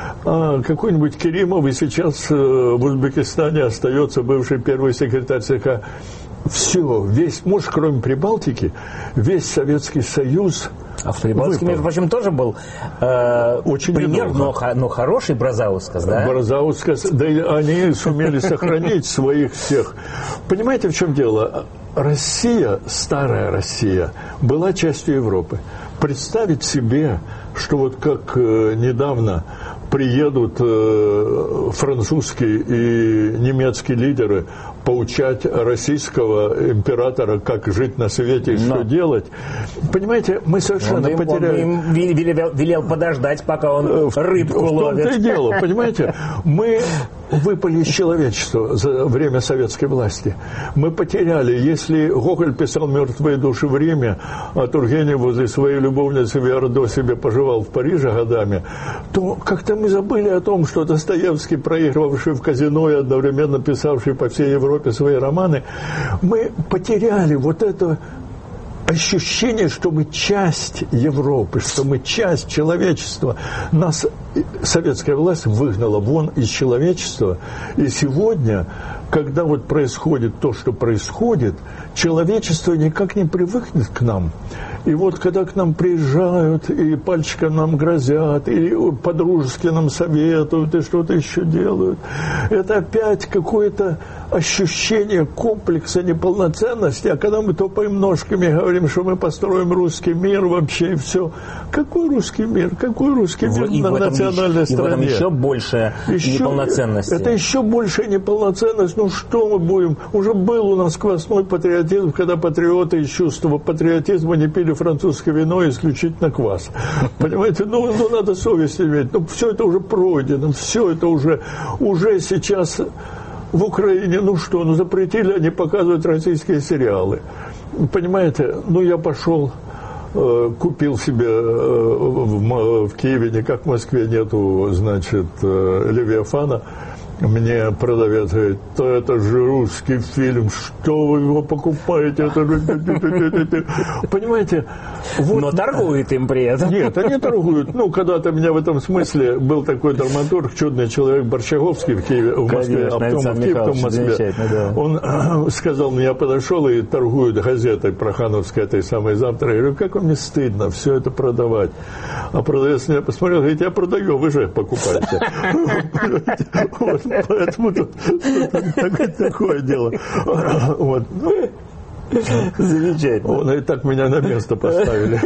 а какой-нибудь Керимов, и сейчас в Узбекистане остается бывший первый секретарь ЦК. Все, весь, может, кроме Прибалтики, весь Советский Союз. А в Прибалтике, между прочим, тоже был э, очень пример, но, но хороший Бразаускас, да? Бразаускас, да и они сумели сохранить своих всех. Понимаете, в чем дело? Россия, старая Россия, была частью Европы. Представить себе, что вот как э, недавно приедут э, французские и немецкие лидеры поучать российского императора, как жить на свете и что делать. Понимаете, мы совершенно он потеряли... Он им велел, велел подождать, пока он рыбку ловит. В том-то и дело, понимаете. Мы выпали из человечества за время советской власти. Мы потеряли. Если Гоголь писал «Мертвые души в Риме», а Тургенев возле своей любовницы Виардо себе поживал в Париже годами, то как-то мы забыли о том, что Достоевский, проигрывавший в казино и одновременно писавший по всей Европе свои романы, мы потеряли вот это ощущение, что мы часть Европы, что мы часть человечества. Нас советская власть выгнала вон из человечества. И сегодня, когда вот происходит то, что происходит, человечество никак не привыкнет к нам. И вот когда к нам приезжают, и пальчиком нам грозят, и по-дружески нам советуют, и что-то еще делают, это опять какое-то ощущение комплекса неполноценности. А когда мы топаем ножками и говорим, что мы построим русский мир вообще, и все. Какой русский мир? Какой русский мир и на национальной еще, стране? И в этом еще больше еще, неполноценности. Это еще больше неполноценность. Ну что мы будем? Уже был у нас квасной патриотизм, когда патриоты из чувства патриотизма не пили французское вино, исключительно квас. Понимаете? Ну, ну надо совесть иметь. Ну, все это уже пройдено. Все это уже, уже сейчас в Украине, ну что, ну запретили они показывать российские сериалы. Понимаете? Ну, я пошел... Купил себе в, в Киеве, никак в Москве нету, значит, Левиафана. Мне продавец говорит, то это же русский фильм, что вы его покупаете? Это... Понимаете? Вот... Но торгует им при этом. Нет, они торгуют. Ну, когда-то меня в этом смысле был такой драматург, чудный человек Борщаговский в Киеве, в Москве, а потом в Киеве, потом в Москве. Да. Он сказал мне, я подошел и торгует газетой прохановской, этой самой «Завтра». Я говорю, как вам не стыдно все это продавать? А продавец меня посмотрел, говорит, я продаю, вы же покупаете. Вот, поэтому тут такое дело. Вот. Замечательно. Он и так меня на место поставили.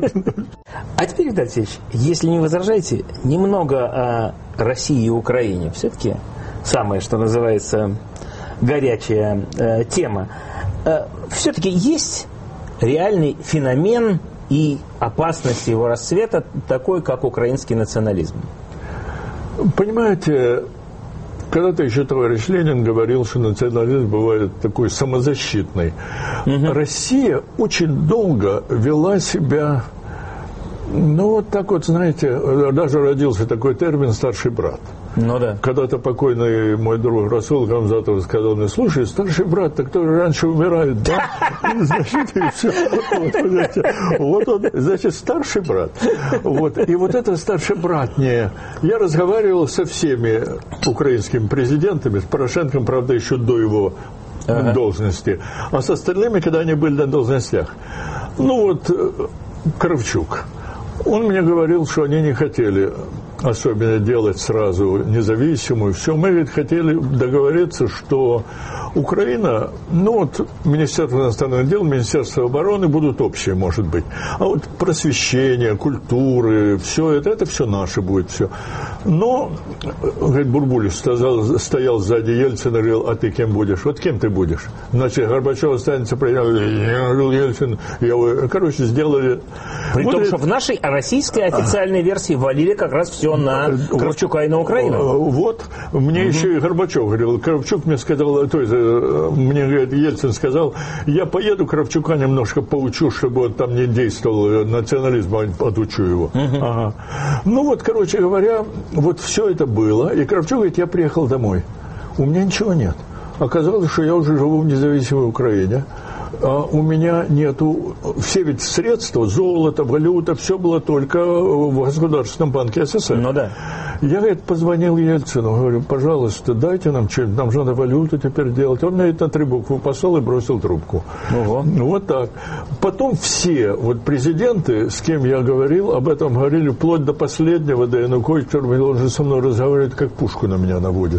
А теперь, Виталий Алексеевич, если не возражаете, немного о России и Украине. Все-таки самая, что называется, горячая э, тема. Э, все-таки есть реальный феномен и опасность его расцвета, такой, как украинский национализм? Понимаете, когда-то еще товарищ Ленин говорил, что национализм бывает такой самозащитный. Угу. Россия очень долго вела себя, ну, вот так вот, знаете, даже родился такой термин «старший брат». Ну да. Когда-то покойный мой друг Расул Хамзатов сказал мне: слушай, старший брат, так кто же раньше умирает, да? Значит, и все. Вот он, значит, старший брат. Вот. И вот это старший брат не... Я разговаривал со всеми украинскими президентами, с Порошенком, правда, еще до его ага. должности, а с остальными, когда они были на должностях. Ну вот, Кравчук. Он мне говорил, что они не хотели особенно делать сразу независимую. Все, мы ведь хотели договориться, что Украина, ну вот Министерство иностранных дел, Министерство обороны будут общие, может быть. А вот просвещение, культуры, все это, это все наше будет, все. Но, говорит, Бурбулис стоял, стоял сзади Ельцина и говорил: а ты кем будешь? Вот кем ты будешь? Значит, Горбачев останется президентом. Я говорил: Ельцин, я, короче, сделали... При вот том, это... что в нашей российской официальной версии валили как раз все на Кравчука и на Украину. Вот. Мне угу. еще и Горбачев говорил. Кравчук мне сказал, то есть, мне, говорит, Ельцин сказал: я поеду Кравчука немножко поучу, чтобы он там не действовал, национализм, отучу его. Угу. Ага. Ну вот, короче говоря, вот все это было. И Кравчук говорит: я приехал домой. У меня ничего нет. Оказалось, что я уже живу в независимой Украине. А у меня нету, все ведь средства, золото, валюта, все было только в Государственном банке СССР. Ну да. Я, говорит, позвонил Ельцину, говорю: пожалуйста, дайте нам что-нибудь, нам же надо валюту теперь делать. Он мне это на три буквы послал и бросил трубку. Ого. Вот так. Потом все вот президенты, с кем я говорил, об этом говорили, вплоть до последнего, до Януковича, он же со мной разговаривает, как пушку на меня наводит.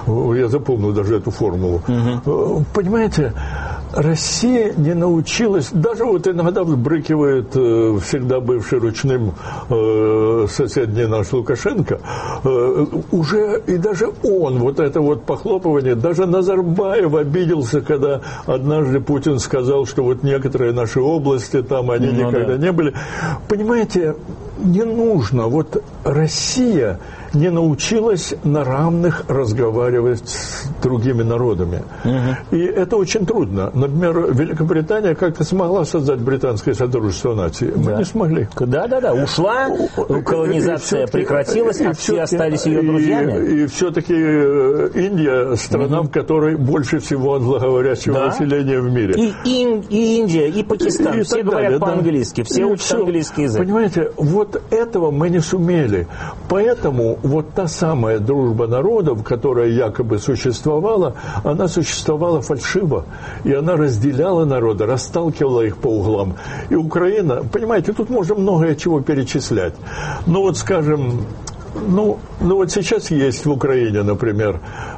Я запомнил даже эту формулу. Угу. Понимаете, Россия не научилась, даже вот иногда взбрыкивает э, всегда бывший ручным э, соседний наш Лукашенко, э, уже и даже он, вот это вот похлопывание, даже Назарбаев обиделся, когда однажды Путин сказал, что вот некоторые наши области там, они ну, никогда да. не были. Понимаете, не нужно, вот Россия не научилась на равных разговаривать с другими народами. Угу. И это очень трудно. Например, Великобритания как-то смогла создать британское содружество наций. Мы да. не смогли. Да-да-да, ушла, колонизация прекратилась, а все остались ее друзьями. И, и все-таки Индия – страна, угу. в которой больше всего англоговорящего да? населения в мире. И, и, и Индия, и Пакистан. И все говорят по-английски, да. все и учат все. английский язык. Понимаете, вот этого мы не сумели. Поэтому вот та самая дружба народов, которая якобы существовала, она существовала фальшиво. И она разделяла народы, расталкивала их по углам. И Украина, понимаете, тут можно многое чего перечислять. Ну вот, скажем, ну, ну вот сейчас есть в Украине, например,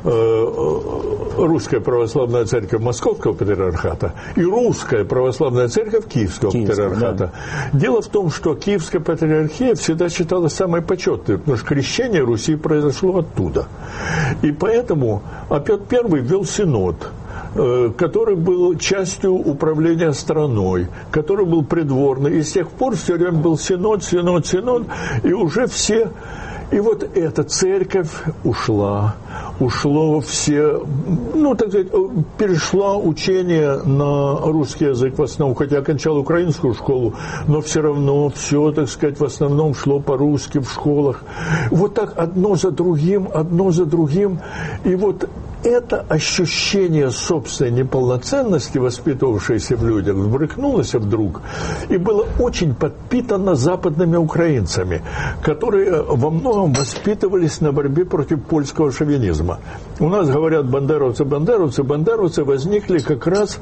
Русская Православная Церковь Московского Патриархата и Русская Православная Церковь Киевского Киевского, Патриархата. Да. Дело в том, что Киевская Патриархия всегда считалась самой почетной, потому что крещение Руси произошло оттуда. И поэтому а Петр Первый ввел синод, который был частью управления страной, который был придворный. И с тех пор все время был синод, синод, синод, и уже все... И вот эта церковь ушла, ушло все, ну, так сказать, перешла учение на русский язык в основном, хотя окончал украинскую школу, но все равно все, так сказать, в основном шло по-русски в школах. Вот так одно за другим, одно за другим, и вот это ощущение собственной неполноценности, воспитывавшееся в людях, взбрыкнулось вдруг и было очень подпитано западными украинцами, которые во многом воспитывались на борьбе против польского шовинизма. У нас говорят бандеровцы, бандеровцы, бандеровцы возникли как раз,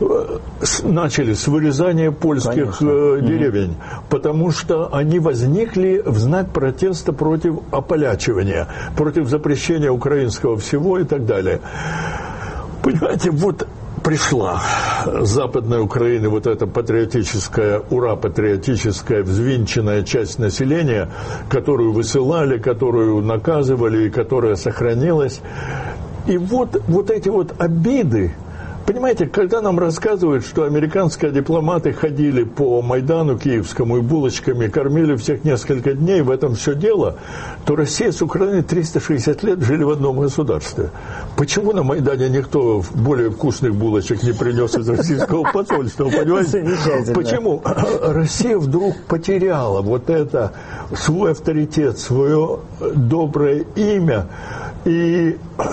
начали с вырезания польских Конечно. деревень, mm-hmm. потому что они возникли в знак протеста против ополячивания, против запрещения украинского всего и так далее. Понимаете, вот пришла Западная Украина, вот эта патриотическая, ура-патриотическая, взвинченная часть населения, которую высылали, которую наказывали и которая сохранилась. И вот, вот эти вот обиды, Понимаете, когда нам рассказывают, что американские дипломаты ходили по Майдану Киевскому и булочками кормили всех несколько дней, в этом все дело, то Россия с Украиной триста шестьдесят лет жили в одном государстве. Почему на Майдане никто более вкусных булочек не принес из российского посольства? Понимаете? Почему? Россия вдруг потеряла вот это, свой авторитет, свое доброе имя, и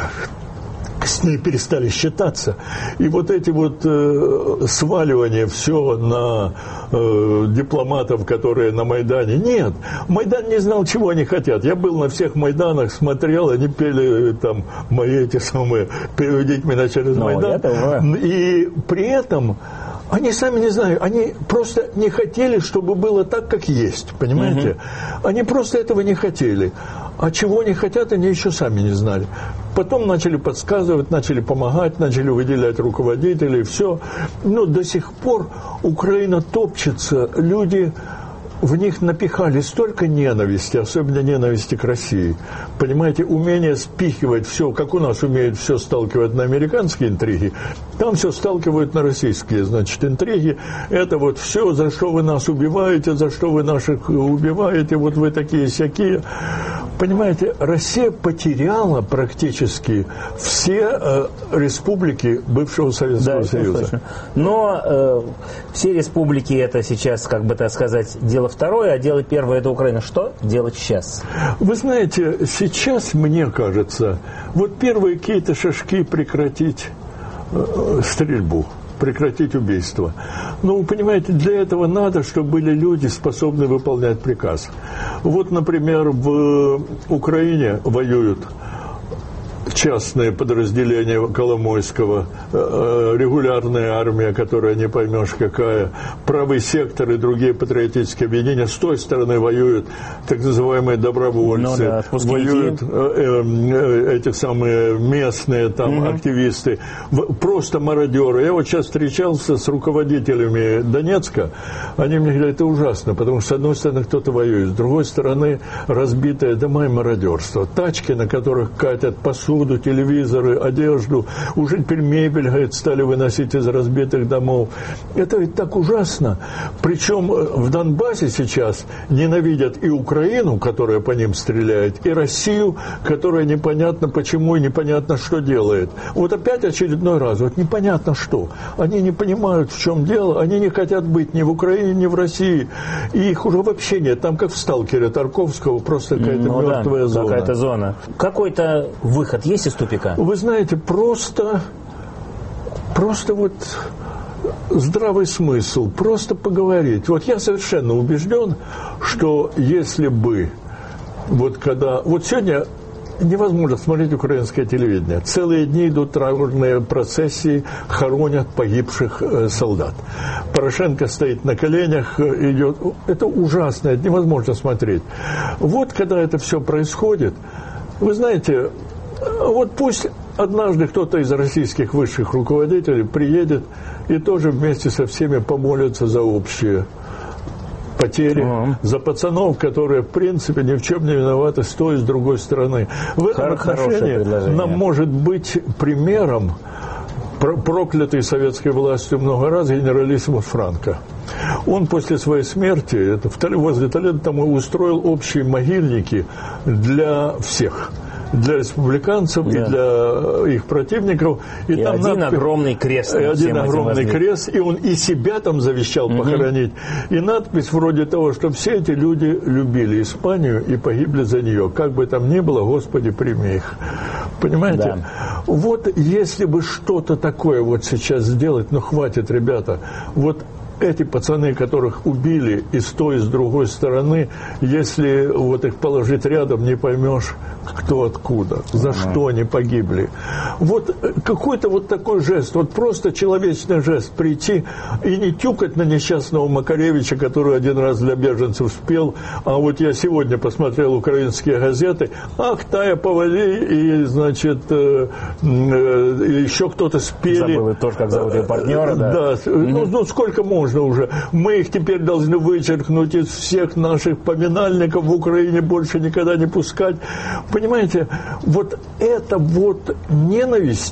с ней перестали считаться. И вот эти вот э, сваливания все на э, дипломатов, которые на Майдане. Нет, Майдан не знал, чего они хотят. Я был на всех Майданах, смотрел, они пели там мои эти самые «Переведите меня через Но Майдан». Это... И при этом они сами не знают, они просто не хотели, чтобы было так, как есть, понимаете? Угу. Они просто этого не хотели. А чего они хотят, они еще сами не знали. Потом начали подсказывать, начали помогать, начали выделять руководителей, все. Но до сих пор Украина топчется, люди... В них напихали столько ненависти, особенно ненависти к России. Понимаете, умение спихивать все, как у нас умеют все сталкивать на американские интриги, там все сталкивают на российские, значит, интриги. Это вот все, за что вы нас убиваете, за что вы наших убиваете, вот вы такие-сякие. Понимаете, Россия потеряла практически все э, республики бывшего Советского да, Союза. Точно. Но э, все республики это сейчас, как бы так сказать, дело второе, а дело первое это Украина. Что делать сейчас? Вы знаете, сейчас, мне кажется, вот первые какие-то шажки прекратить э, стрельбу, прекратить убийство. Но, вы понимаете, для этого надо, чтобы были люди, способные выполнять приказ. Вот, например, в Украине воюют частные подразделения Коломойского, регулярная армия, которая не поймешь какая, правый сектор и другие патриотические объединения. С той стороны воюют так называемые добровольцы, ну, да, воюют э, э, эти самые местные там угу. активисты, просто мародеры. Я вот сейчас встречался с руководителями Донецка, они мне говорят, это ужасно, потому что с одной стороны кто-то воюет, с другой стороны разбитые дома и мародерство. Тачки, на которых катят посуду, телевизоры, одежду, уже теперь мебель, говорит, стали выносить из разбитых домов. Это ведь так ужасно. Причем в Донбассе сейчас ненавидят и Украину, которая по ним стреляет, и Россию, которая непонятно почему и непонятно что делает. Вот опять очередной раз, вот непонятно что. Они не понимают, в чем дело, они не хотят быть ни в Украине, ни в России. И их уже вообще нет. Там, как в «Сталкере» Тарковского, просто какая-то ну, мертвая да, зона. Какая-то зона. Какой-то выход есть из тупика? Вы знаете, просто, просто вот здравый смысл, просто поговорить. Вот я совершенно убежден, что если бы, вот когда, вот сегодня невозможно смотреть украинское телевидение. Целые дни идут траурные процессии, хоронят погибших э, солдат. Порошенко стоит на коленях, идет. Это ужасно, это невозможно смотреть. Вот когда это все происходит, вы знаете, вот пусть однажды кто-то из российских высших руководителей приедет и тоже вместе со всеми помолится за общие потери, uh-huh. за пацанов, которые, в принципе, ни в чем не виноваты с той и с другой стороны. В этом отношении нам может быть примером проклятый советской властью много раз генералиссимус Франко. Он после своей смерти, это возле Толедо, там устроил общие могильники для всех. Для республиканцев да. и для их противников. И, и там один надпись, огромный крест. И один огромный крест, и он и себя там завещал угу. похоронить. И надпись вроде того, что все эти люди любили Испанию и погибли за нее. Как бы там ни было, Господи, прими их. Понимаете? Да. Вот если бы что-то такое вот сейчас сделать, ну хватит, ребята, вот эти пацаны, которых убили и с той, и с другой стороны, если вот их положить рядом, не поймешь, кто откуда, за ага. что они погибли. Вот какой-то вот такой жест, вот просто человечный жест, прийти и не тюкать на несчастного Макаревича, который один раз для беженцев спел, а вот я сегодня посмотрел украинские газеты, ах, Тая Повали и, значит, э, э, еще кто-то спели. Забыл тоже, как зовут ее партнера, да? Да, mm-hmm. ну, ну сколько можно уже. Мы их теперь должны вычеркнуть из всех наших поминальников в Украине, больше никогда не пускать. Понимаете, вот эта вот ненависть,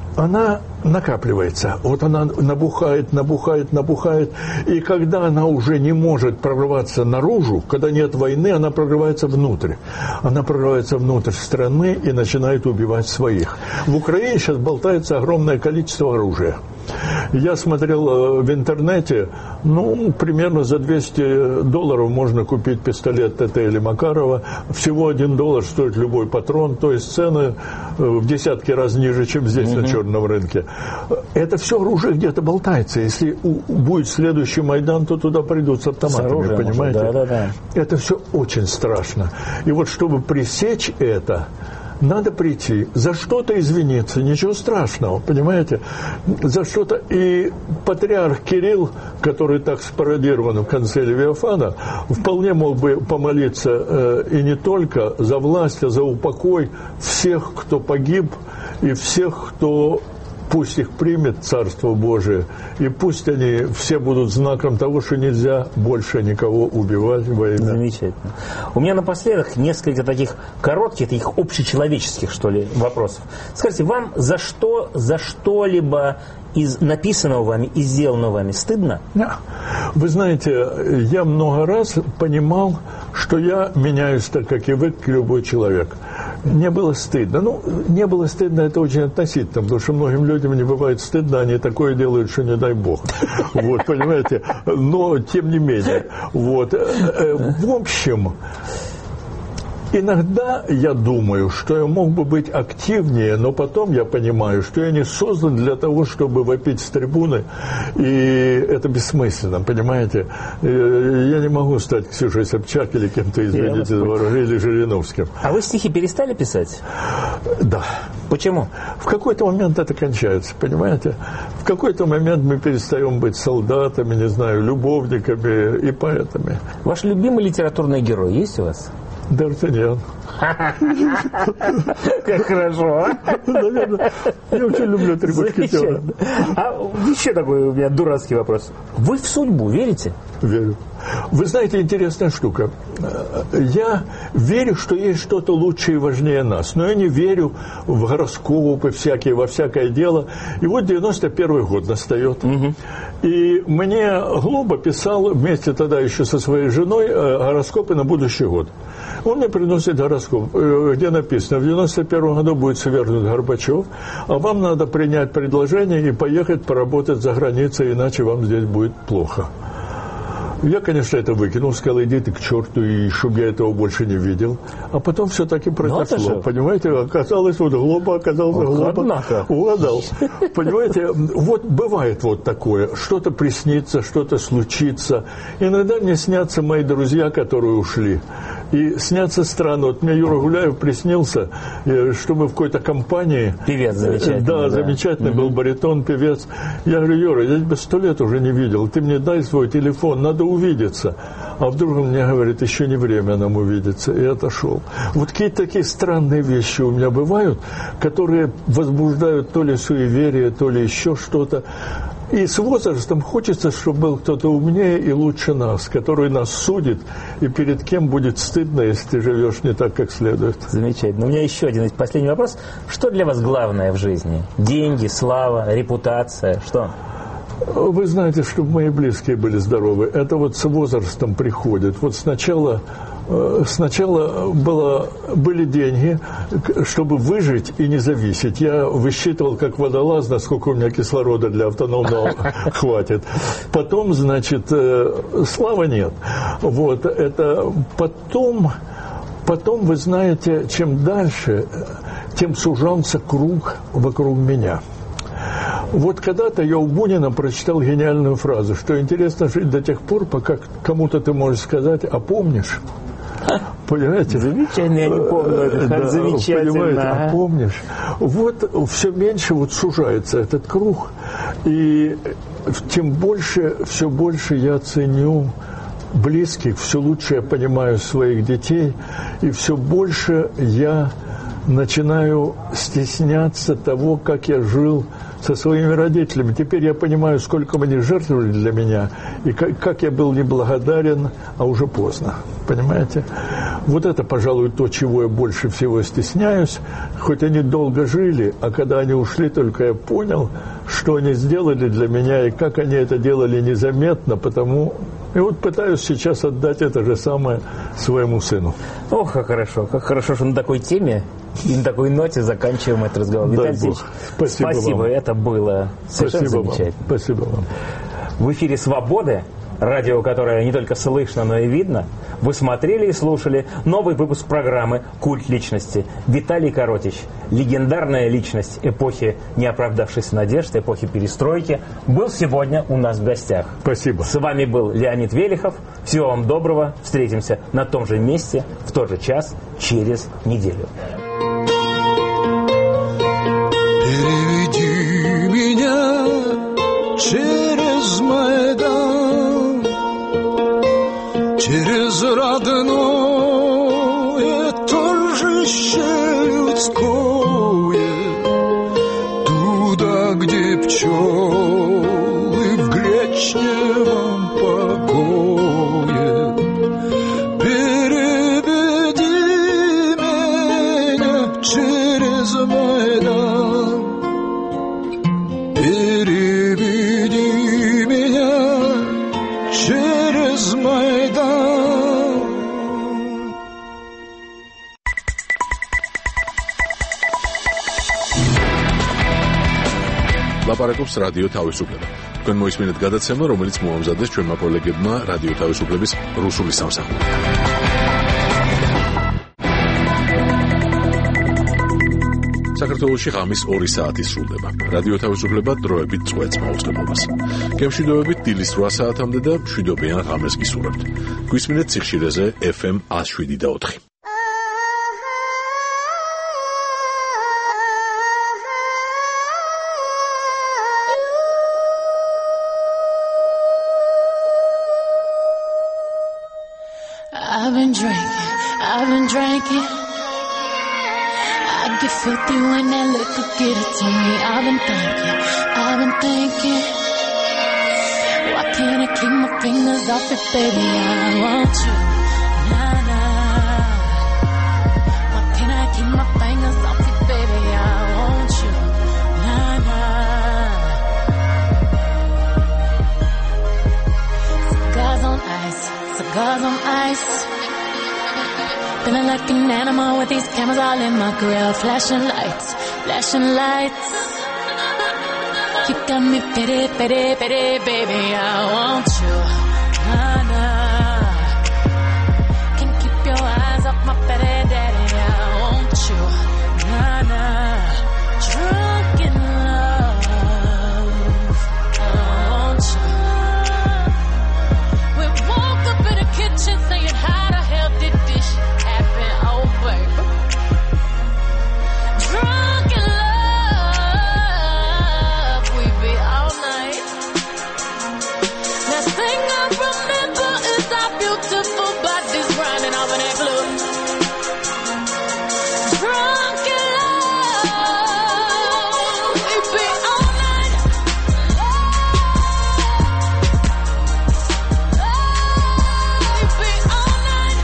она накапливается. Вот она набухает, набухает, набухает. И когда она уже не может прорываться наружу, когда нет войны, она прорывается внутрь. Она прорывается внутрь страны и начинает убивать своих. В Украине сейчас болтается огромное количество оружия. Я смотрел в интернете, ну, примерно за двести долларов можно купить пистолет ТТ или Макарова. Всего один доллар стоит любой патрон, то есть цены в десятки раз ниже, чем здесь mm-hmm. на черном рынке. Это все оружие где-то болтается. Если будет следующий Майдан, то туда придут с автоматами, с оружием, понимаете? Да, да, да. Это все очень страшно. И вот чтобы пресечь это, надо прийти, за что-то извиниться, ничего страшного, понимаете, за что-то. И патриарх Кирилл, который так спародирован в конце Левиафана, вполне мог бы помолиться э, и не только за власть, а за упокой всех, кто погиб, и всех, кто... Пусть их примет Царство Божие, и пусть они все будут знаком того, что нельзя больше никого убивать во имя. Замечательно. У меня напоследок несколько таких коротких, таких общечеловеческих, что ли, вопросов. Скажите, вам за что, за что-либо из написанного вами и сделанного вами стыдно? Вы знаете, я много раз понимал, что я меняюсь так, как и вы, как любой человек. Не было стыдно. Ну, не было стыдно, это очень относительно, потому что многим людям не бывает стыдно, они такое делают, что не дай бог. Вот, понимаете? Но, тем не менее. Вот. В общем... Иногда я думаю, что я мог бы быть активнее, но потом я понимаю, что я не создан для того, чтобы вопить с трибуны, и это бессмысленно, понимаете? Я не могу стать Ксюшей Собчак или кем-то из Веденева, или Жириновским. А вы стихи перестали писать? Да. Почему? В какой-то момент это кончается, понимаете? В какой-то момент мы перестаем быть солдатами, не знаю, любовниками и поэтами. Ваш любимый литературный герой есть у вас? Д'Артаньян. Как хорошо. Наверное, я очень люблю три мушкетера. А еще такой у меня дурацкий вопрос. Вы в судьбу верите? Верю. Вы знаете, интересная штука. Я верю, что есть что-то лучшее и важнее нас. Но я не верю в гороскопы всякие, во всякое дело. И вот девяносто первый год настает. Угу. И мне Глоба писал вместе тогда еще со своей женой гороскопы на будущий год. Он мне приносит гороскоп, где написано, в девяносто первом году будет свергнут Горбачев, а вам надо принять предложение и поехать поработать за границей, иначе вам здесь будет плохо. Я, конечно, это выкинул, сказал, иди ты к черту, и чтобы я этого больше не видел. А потом все таки произошло. Ну, понимаете, оказалось, вот Глоба, оказался Глоба, угадал. Понимаете, вот бывает вот такое, что-то приснится, что-то случится. Иногда мне снятся мои друзья, которые ушли. И снятся странно. Вот мне Юра Гуляев приснился, что мы в какой-то компании... Певец замечательный. Да, да. замечательный угу. был баритон, певец. Я говорю, Юра, я тебя сто лет уже не видел, ты мне дай свой телефон, надо увидеться. А вдруг он мне говорит, еще не время нам увидеться, и отошел. Вот какие-то такие странные вещи у меня бывают, которые возбуждают то ли суеверие, то ли еще что-то. И с возрастом хочется, чтобы был кто-то умнее и лучше нас, который нас судит, и перед кем будет стыдно, если ты живешь не так, как следует. Замечательно. У меня еще один последний вопрос. Что для вас главное в жизни? Деньги, слава, репутация? Что? Вы знаете, чтобы мои близкие были здоровы. Это вот с возрастом приходит. Вот сначала... Сначала было, были деньги, чтобы выжить и не зависеть. Я высчитывал, как водолаз, насколько у меня кислорода для автономного хватит. Потом, значит, славы нет. Вот, это потом, потом, вы знаете, чем дальше, тем сужался круг вокруг меня. Вот когда-то я у Бунина прочитал гениальную фразу, что интересно жить до тех пор, пока кому-то ты можешь сказать, а помнишь? Понимаете? Замечательно, я не помню, это да, замечательно. Понимаете, а помнишь? Вот все меньше вот сужается этот круг, и тем больше, все больше я ценю близких, все лучше я понимаю своих детей, и все больше я начинаю стесняться того, как я жил со своими родителями. Теперь я понимаю, сколько они жертвовали для меня, и как, как я был неблагодарен, а уже поздно. Понимаете? Вот это, пожалуй, то, чего я больше всего стесняюсь. Хоть они долго жили, а когда они ушли, только я понял, что они сделали для меня, и как они это делали незаметно, потому... И вот пытаюсь сейчас отдать это же самое своему сыну. Ох, как хорошо, как хорошо, что на такой теме и на такой ноте заканчиваем этот разговор. Виталий Алексеевич, спасибо, спасибо вам. Это было совершенно спасибо замечательно. Вам. Спасибо вам. В эфире «Свобода», радио, которое не только слышно, но и видно. Вы смотрели и слушали новый выпуск программы «Культ личности». Виталий Коротич, легендарная личность эпохи неоправдавшейся надежд, эпохи перестройки, был сегодня у нас в гостях. Спасибо. С вами был Леонид Велихов. Всего вам доброго. Встретимся на том же месте, в тот же час, через неделю. Переведи меня через Майдан, через родное торжище людское, туда, где пчелы в гречневом покое. Переведи меня через Майдан, переведи меня через Майдан. ლაპარაკობს რადიო თავისუფლება. თქვენ მოისმინეთ გადაცემა, რომელიც მოამზადეს ჩვენმა კოლეგებმა რადიო თავისუფლების რუსული სამსახური. საქართველოში ღამის ორი საათი სრულდება. რადიო თავისუფლება დროებით წყვეტს მაუწყებლობას. გემშვიდობებით დილის რვა საათამდე და მშვიდობიან ღამეს გისურვებთ. გვისმინეთ სიხშირეზე ეფ ემ one oh seven და four. I've been drinking, I've been drinking. I get filthy when that liquor get it to me. I've been thinking, I've been thinking. Why can't I keep my fingers off it, baby? I want you, nah, nah. Why can't I keep my fingers off it, baby? I want you, nah, nah. Cigars on ice, cigars on ice. Feeling like an animal with these cameras all in my grill. Flashing lights, flashing lights. You got me pity, pity, pity, baby. I want you, nah, nah. Can't keep your eyes off my pity, daddy. I want you, nah, nah. Drunk in love, I want you. We woke up in the kitchen saying, how the hell did this happen? Oh, baby. Drunk in love, we be all night. Last thing I remember is our beautiful bodies grinding off in that club. Drunk in love, we be all night. We be all night.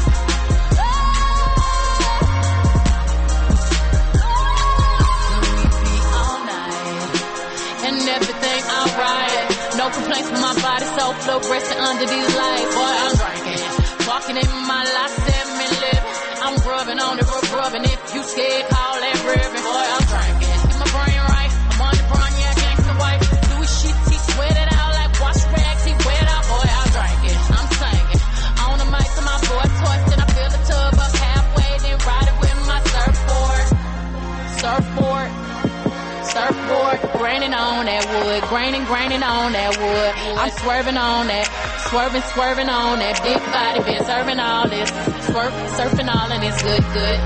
We be all night. And everything alright. No complaints with my body, so fluorescent under these lights. Boy, I'm drinking. Walking in my life, seven living. I'm grubbing on it, rub rubbing. If you scared, call that ribbon. Boy, I'm drinking. Get my brain right. I'm on the brown, yeah, gangsta white. Louis sheets, he sweat it out like wash rags. He wet out, boy, I'm drinking. I'm singing. On the mic to my boy toys, then I fill the tub up halfway, then ride it with my surfboard. Surfboard. Surfboard, graining on that wood, graining, graining on that wood. I'm swerving on that, swerving, swerving on that big body, been serving all this, swerv, surfing all and it's good, good.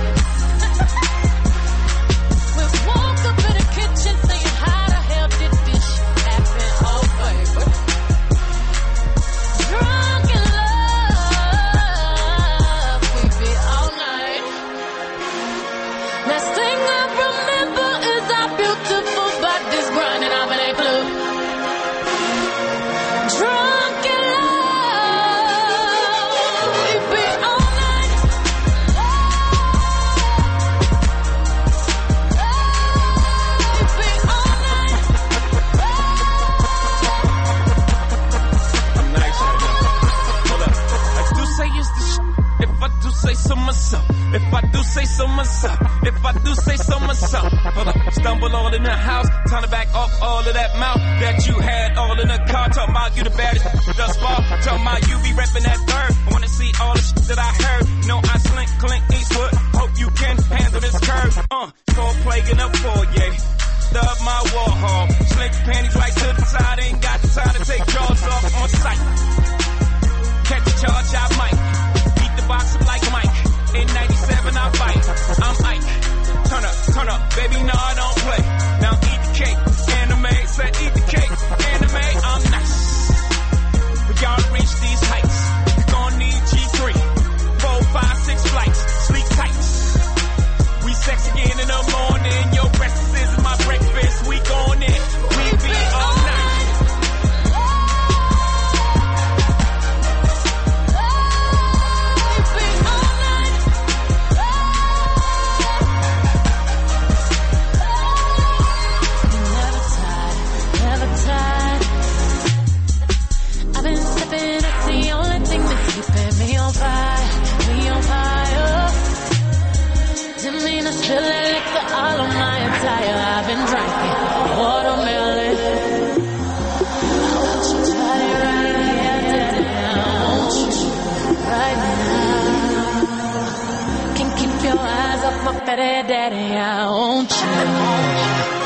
We woke up in the kitchen saying, how the hell did this happen? Oh, baby. Drunk in love, we be all night. Let's so myself. If I do say so myself. Hold up, stumble all in the house, time to back off all of that mouth that you had all in the car. Talking about you the baddest thus far. Talking about you be repping that third. I wanna see all the shit that I heard. No, I slink, Clint Eastwood. Hope you can handle this curve. Uh, cold plague in the foyer. Stub my war hall. Slink your panties right to the side. Ain't got the time to take jaws off on sight. Catch a charge, I might. Beat the boxer like Mike. In ninety-seven, I fight. I'm Ike. Turn up, turn up, baby, no, I don't play. Now eat the cake, anime. Said eat the cake, anime. I'm nice. We gotta reach these heights. You gon' need G three. Four, five, six flights. Sleep tight. We sex again in the morning. Your breakfast is my breakfast. We gon' in. We be all night. Still liquor all on my attire. I've been drinking watermelon. I want you tight right here, daddy. I want you right now. Can't keep your eyes off my fatty daddy. I want you.